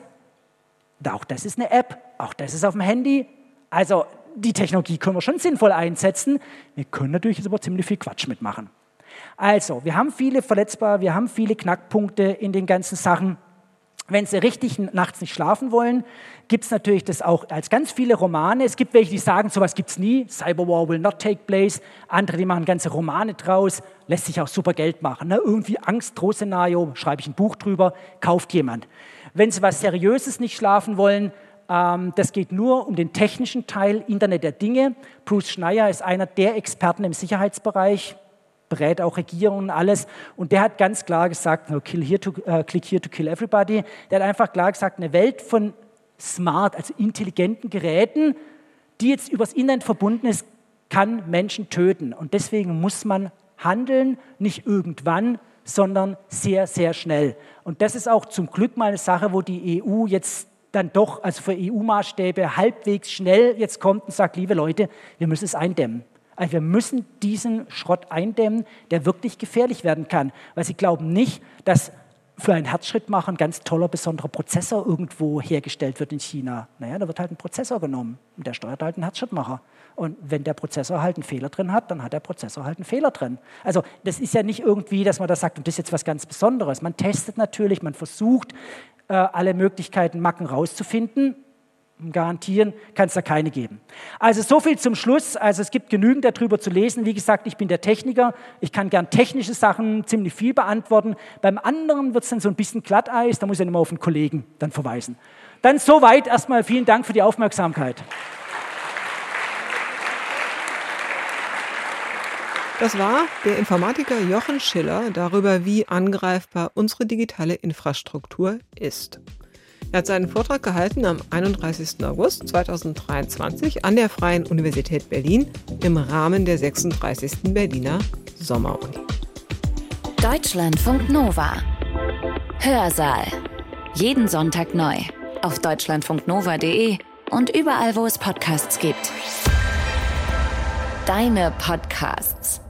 auch das ist eine App, auch das ist auf dem Handy. Also die Technologie können wir schon sinnvoll einsetzen. Wir können natürlich jetzt aber ziemlich viel Quatsch mitmachen. Also, wir haben viele Verletzbare, wir haben viele Knackpunkte in den ganzen Sachen. Wenn Sie richtig nachts nicht schlafen wollen, gibt es natürlich das auch als ganz viele Romane. Es gibt welche, die sagen, sowas gibt es nie. Cyberwar will not take place. Andere, die machen ganze Romane draus. Lässt sich auch super Geld machen. Ne? Irgendwie Angst-Droh-Szenario, schreibe ich ein Buch drüber, kauft jemand. Wenn Sie was Seriöses nicht schlafen wollen, ähm, das geht nur um den technischen Teil, Internet der Dinge. Bruce Schneier ist einer der Experten im Sicherheitsbereich, berät auch Regierungen und alles. Und der hat ganz klar gesagt, no, kill here to, uh, click here to kill everybody. Der hat einfach klar gesagt, eine Welt von smart, also intelligenten Geräten, die jetzt übers Internet verbunden ist, kann Menschen töten. Und deswegen muss man handeln, nicht irgendwann, sondern sehr, sehr schnell. Und das ist auch zum Glück mal eine Sache, wo die E U jetzt dann doch, also für E U-Maßstäbe, halbwegs schnell jetzt kommt und sagt, liebe Leute, wir müssen es eindämmen. Also wir müssen diesen Schrott eindämmen, der wirklich gefährlich werden kann. Weil sie glauben nicht, dass für einen Herzschrittmacher ein ganz toller, besonderer Prozessor irgendwo hergestellt wird in China. Naja, da wird halt ein Prozessor genommen und der steuert halt einen Herzschrittmacher. Und wenn der Prozessor halt einen Fehler drin hat, dann hat der Prozessor halt einen Fehler drin. Also das ist ja nicht irgendwie, dass man da sagt, und das ist jetzt was ganz Besonderes. Man testet natürlich, man versucht, äh, alle Möglichkeiten, Macken rauszufinden. Garantieren kann es da keine geben. Also so viel zum Schluss. Also es gibt genügend darüber zu lesen. Wie gesagt, ich bin der Techniker. Ich kann gern technische Sachen ziemlich viel beantworten. Beim anderen wird es dann so ein bisschen Glatteis. Da muss ich dann immer auf einen Kollegen dann verweisen. Dann soweit erstmal vielen Dank für die Aufmerksamkeit. Das war der Informatiker Jochen Schiller darüber, wie angreifbar unsere digitale Infrastruktur ist. Er hat seinen Vortrag gehalten am einunddreißigsten August zweitausenddreiundzwanzig an der Freien Universität Berlin im Rahmen der sechsunddreißigsten Berliner Sommeruni. Deutschlandfunk Nova. Hörsaal. Jeden Sonntag neu. Auf deutschlandfunknova punkt de und überall, wo es Podcasts gibt. Deine Podcasts.